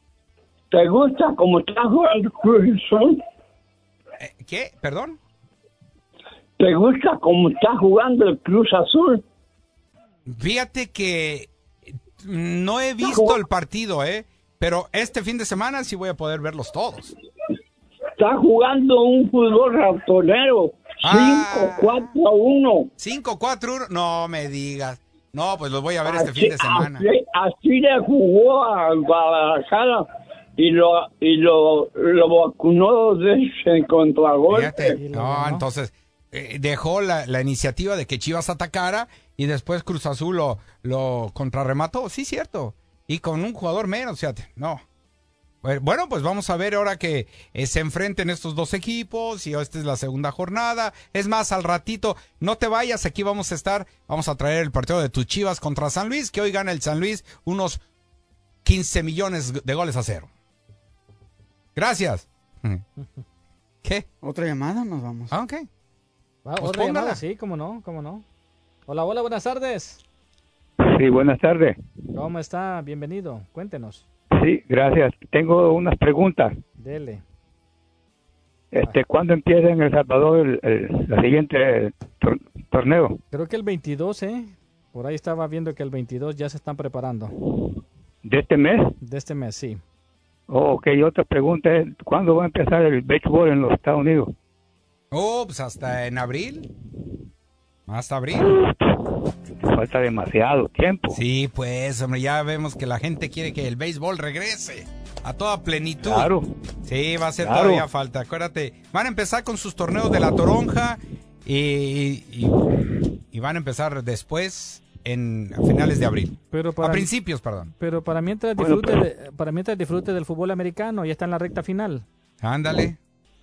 [SPEAKER 12] ¿Te gusta cómo está jugando Cruz Azul?
[SPEAKER 2] ¿Qué? ¿Perdón?
[SPEAKER 12] ¿Te gusta cómo está jugando el Cruz Azul?
[SPEAKER 2] Fíjate que no he visto el partido, ¿eh? Pero este fin de semana sí voy a poder verlos todos.
[SPEAKER 12] Está jugando un fútbol ratonero. cinco cuatro uno.
[SPEAKER 2] cinco cuatro uno. No me digas. No, pues los voy a ver así, este fin de semana.
[SPEAKER 12] Así, así le jugó a Guadalajara. Y lo y lo, lo vacunó de ese contragolpe.
[SPEAKER 2] No, entonces eh, dejó la, la iniciativa de que Chivas atacara y después Cruz Azul lo, lo contrarremató. Sí, cierto. Y con un jugador menos, fíjate. No. Bueno, pues vamos a ver ahora que eh, se enfrenten estos dos equipos y esta es la segunda jornada. Es más, al ratito, no te vayas, aquí vamos a estar, vamos a traer el partido de tus Chivas contra San Luis, que hoy gana el San Luis unos quince millones de goles a cero. Gracias. ¿Qué?
[SPEAKER 10] ¿Otra llamada? Nos vamos.
[SPEAKER 2] Ah, ok.
[SPEAKER 3] Ah, pues otra llamada, sí, cómo no, cómo no. Hola, hola, buenas tardes.
[SPEAKER 13] Sí, buenas tardes.
[SPEAKER 3] ¿Cómo está? Bienvenido, cuéntenos.
[SPEAKER 13] Sí, gracias. Tengo unas preguntas.
[SPEAKER 3] Dele.
[SPEAKER 13] Este, ¿cuándo empieza en El Salvador el, el la siguiente tor- torneo?
[SPEAKER 3] Creo que el veintidós, ¿eh? Por ahí estaba viendo que el veintidós ya se están preparando.
[SPEAKER 13] ¿De este mes?
[SPEAKER 3] De este mes, sí.
[SPEAKER 13] Oh, ok, otra pregunta es, ¿cuándo va a empezar el béisbol en los Estados Unidos?
[SPEAKER 2] Oh, pues hasta en abril. Hasta abril.
[SPEAKER 13] Falta demasiado tiempo.
[SPEAKER 2] Sí, pues, hombre, ya vemos que la gente quiere que el béisbol regrese a toda plenitud.
[SPEAKER 13] Claro.
[SPEAKER 2] Sí, va a ser
[SPEAKER 13] claro.
[SPEAKER 2] todavía falta. Acuérdate, van a empezar con sus torneos de la Toronja y, y, y van a empezar después en a finales de abril.
[SPEAKER 3] Pero para,
[SPEAKER 2] a principios, perdón.
[SPEAKER 3] Pero para mientras disfrute, bueno, pero... de, para mientras disfrute del fútbol americano, ya está en la recta final.
[SPEAKER 2] Ándale.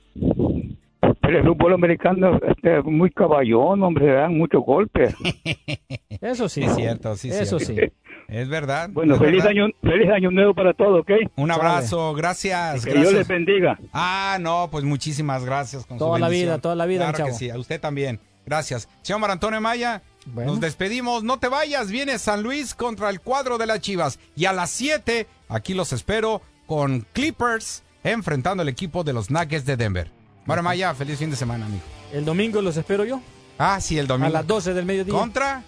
[SPEAKER 13] Pero el fútbol americano es muy caballón, hombre, dan muchos golpes.
[SPEAKER 3] Eso sí.
[SPEAKER 2] Es cierto, sí,
[SPEAKER 3] Eso
[SPEAKER 2] cierto.
[SPEAKER 3] sí.
[SPEAKER 2] Es verdad.
[SPEAKER 13] Bueno,
[SPEAKER 2] es
[SPEAKER 13] feliz
[SPEAKER 2] verdad.
[SPEAKER 13] año feliz año nuevo para todos, ¿ok?
[SPEAKER 2] Un abrazo, gracias.
[SPEAKER 13] Que
[SPEAKER 2] gracias.
[SPEAKER 13] Dios les bendiga.
[SPEAKER 2] Ah, no, pues muchísimas gracias. Con
[SPEAKER 3] toda
[SPEAKER 2] su
[SPEAKER 3] la
[SPEAKER 2] bendición.
[SPEAKER 3] vida, toda la vida,
[SPEAKER 2] claro
[SPEAKER 3] chavo.
[SPEAKER 2] que sí, a usted también. Gracias. Señor Mar Antonio Maya,
[SPEAKER 3] bueno.
[SPEAKER 2] Nos despedimos. No te vayas, viene San Luis contra el cuadro de las Chivas. Y a las siete, aquí los espero con Clippers enfrentando al equipo de los Nuggets de Denver. Mario Maya, feliz fin de semana, amigo.
[SPEAKER 3] El domingo los espero yo.
[SPEAKER 2] Ah, sí, el domingo.
[SPEAKER 3] A las doce del mediodía.
[SPEAKER 2] ¿Contra?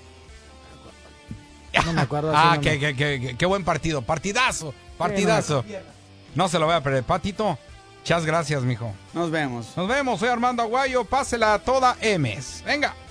[SPEAKER 3] No me acuerdo.
[SPEAKER 2] Ah,
[SPEAKER 3] no
[SPEAKER 2] qué,
[SPEAKER 3] me...
[SPEAKER 2] qué, qué, qué buen partido. Partidazo, partidazo. Sí, no, no se lo voy a perder. Patito, muchas gracias, mijo.
[SPEAKER 10] Nos vemos.
[SPEAKER 2] Nos vemos. Soy Armando Aguayo. Pásela a toda M. Venga.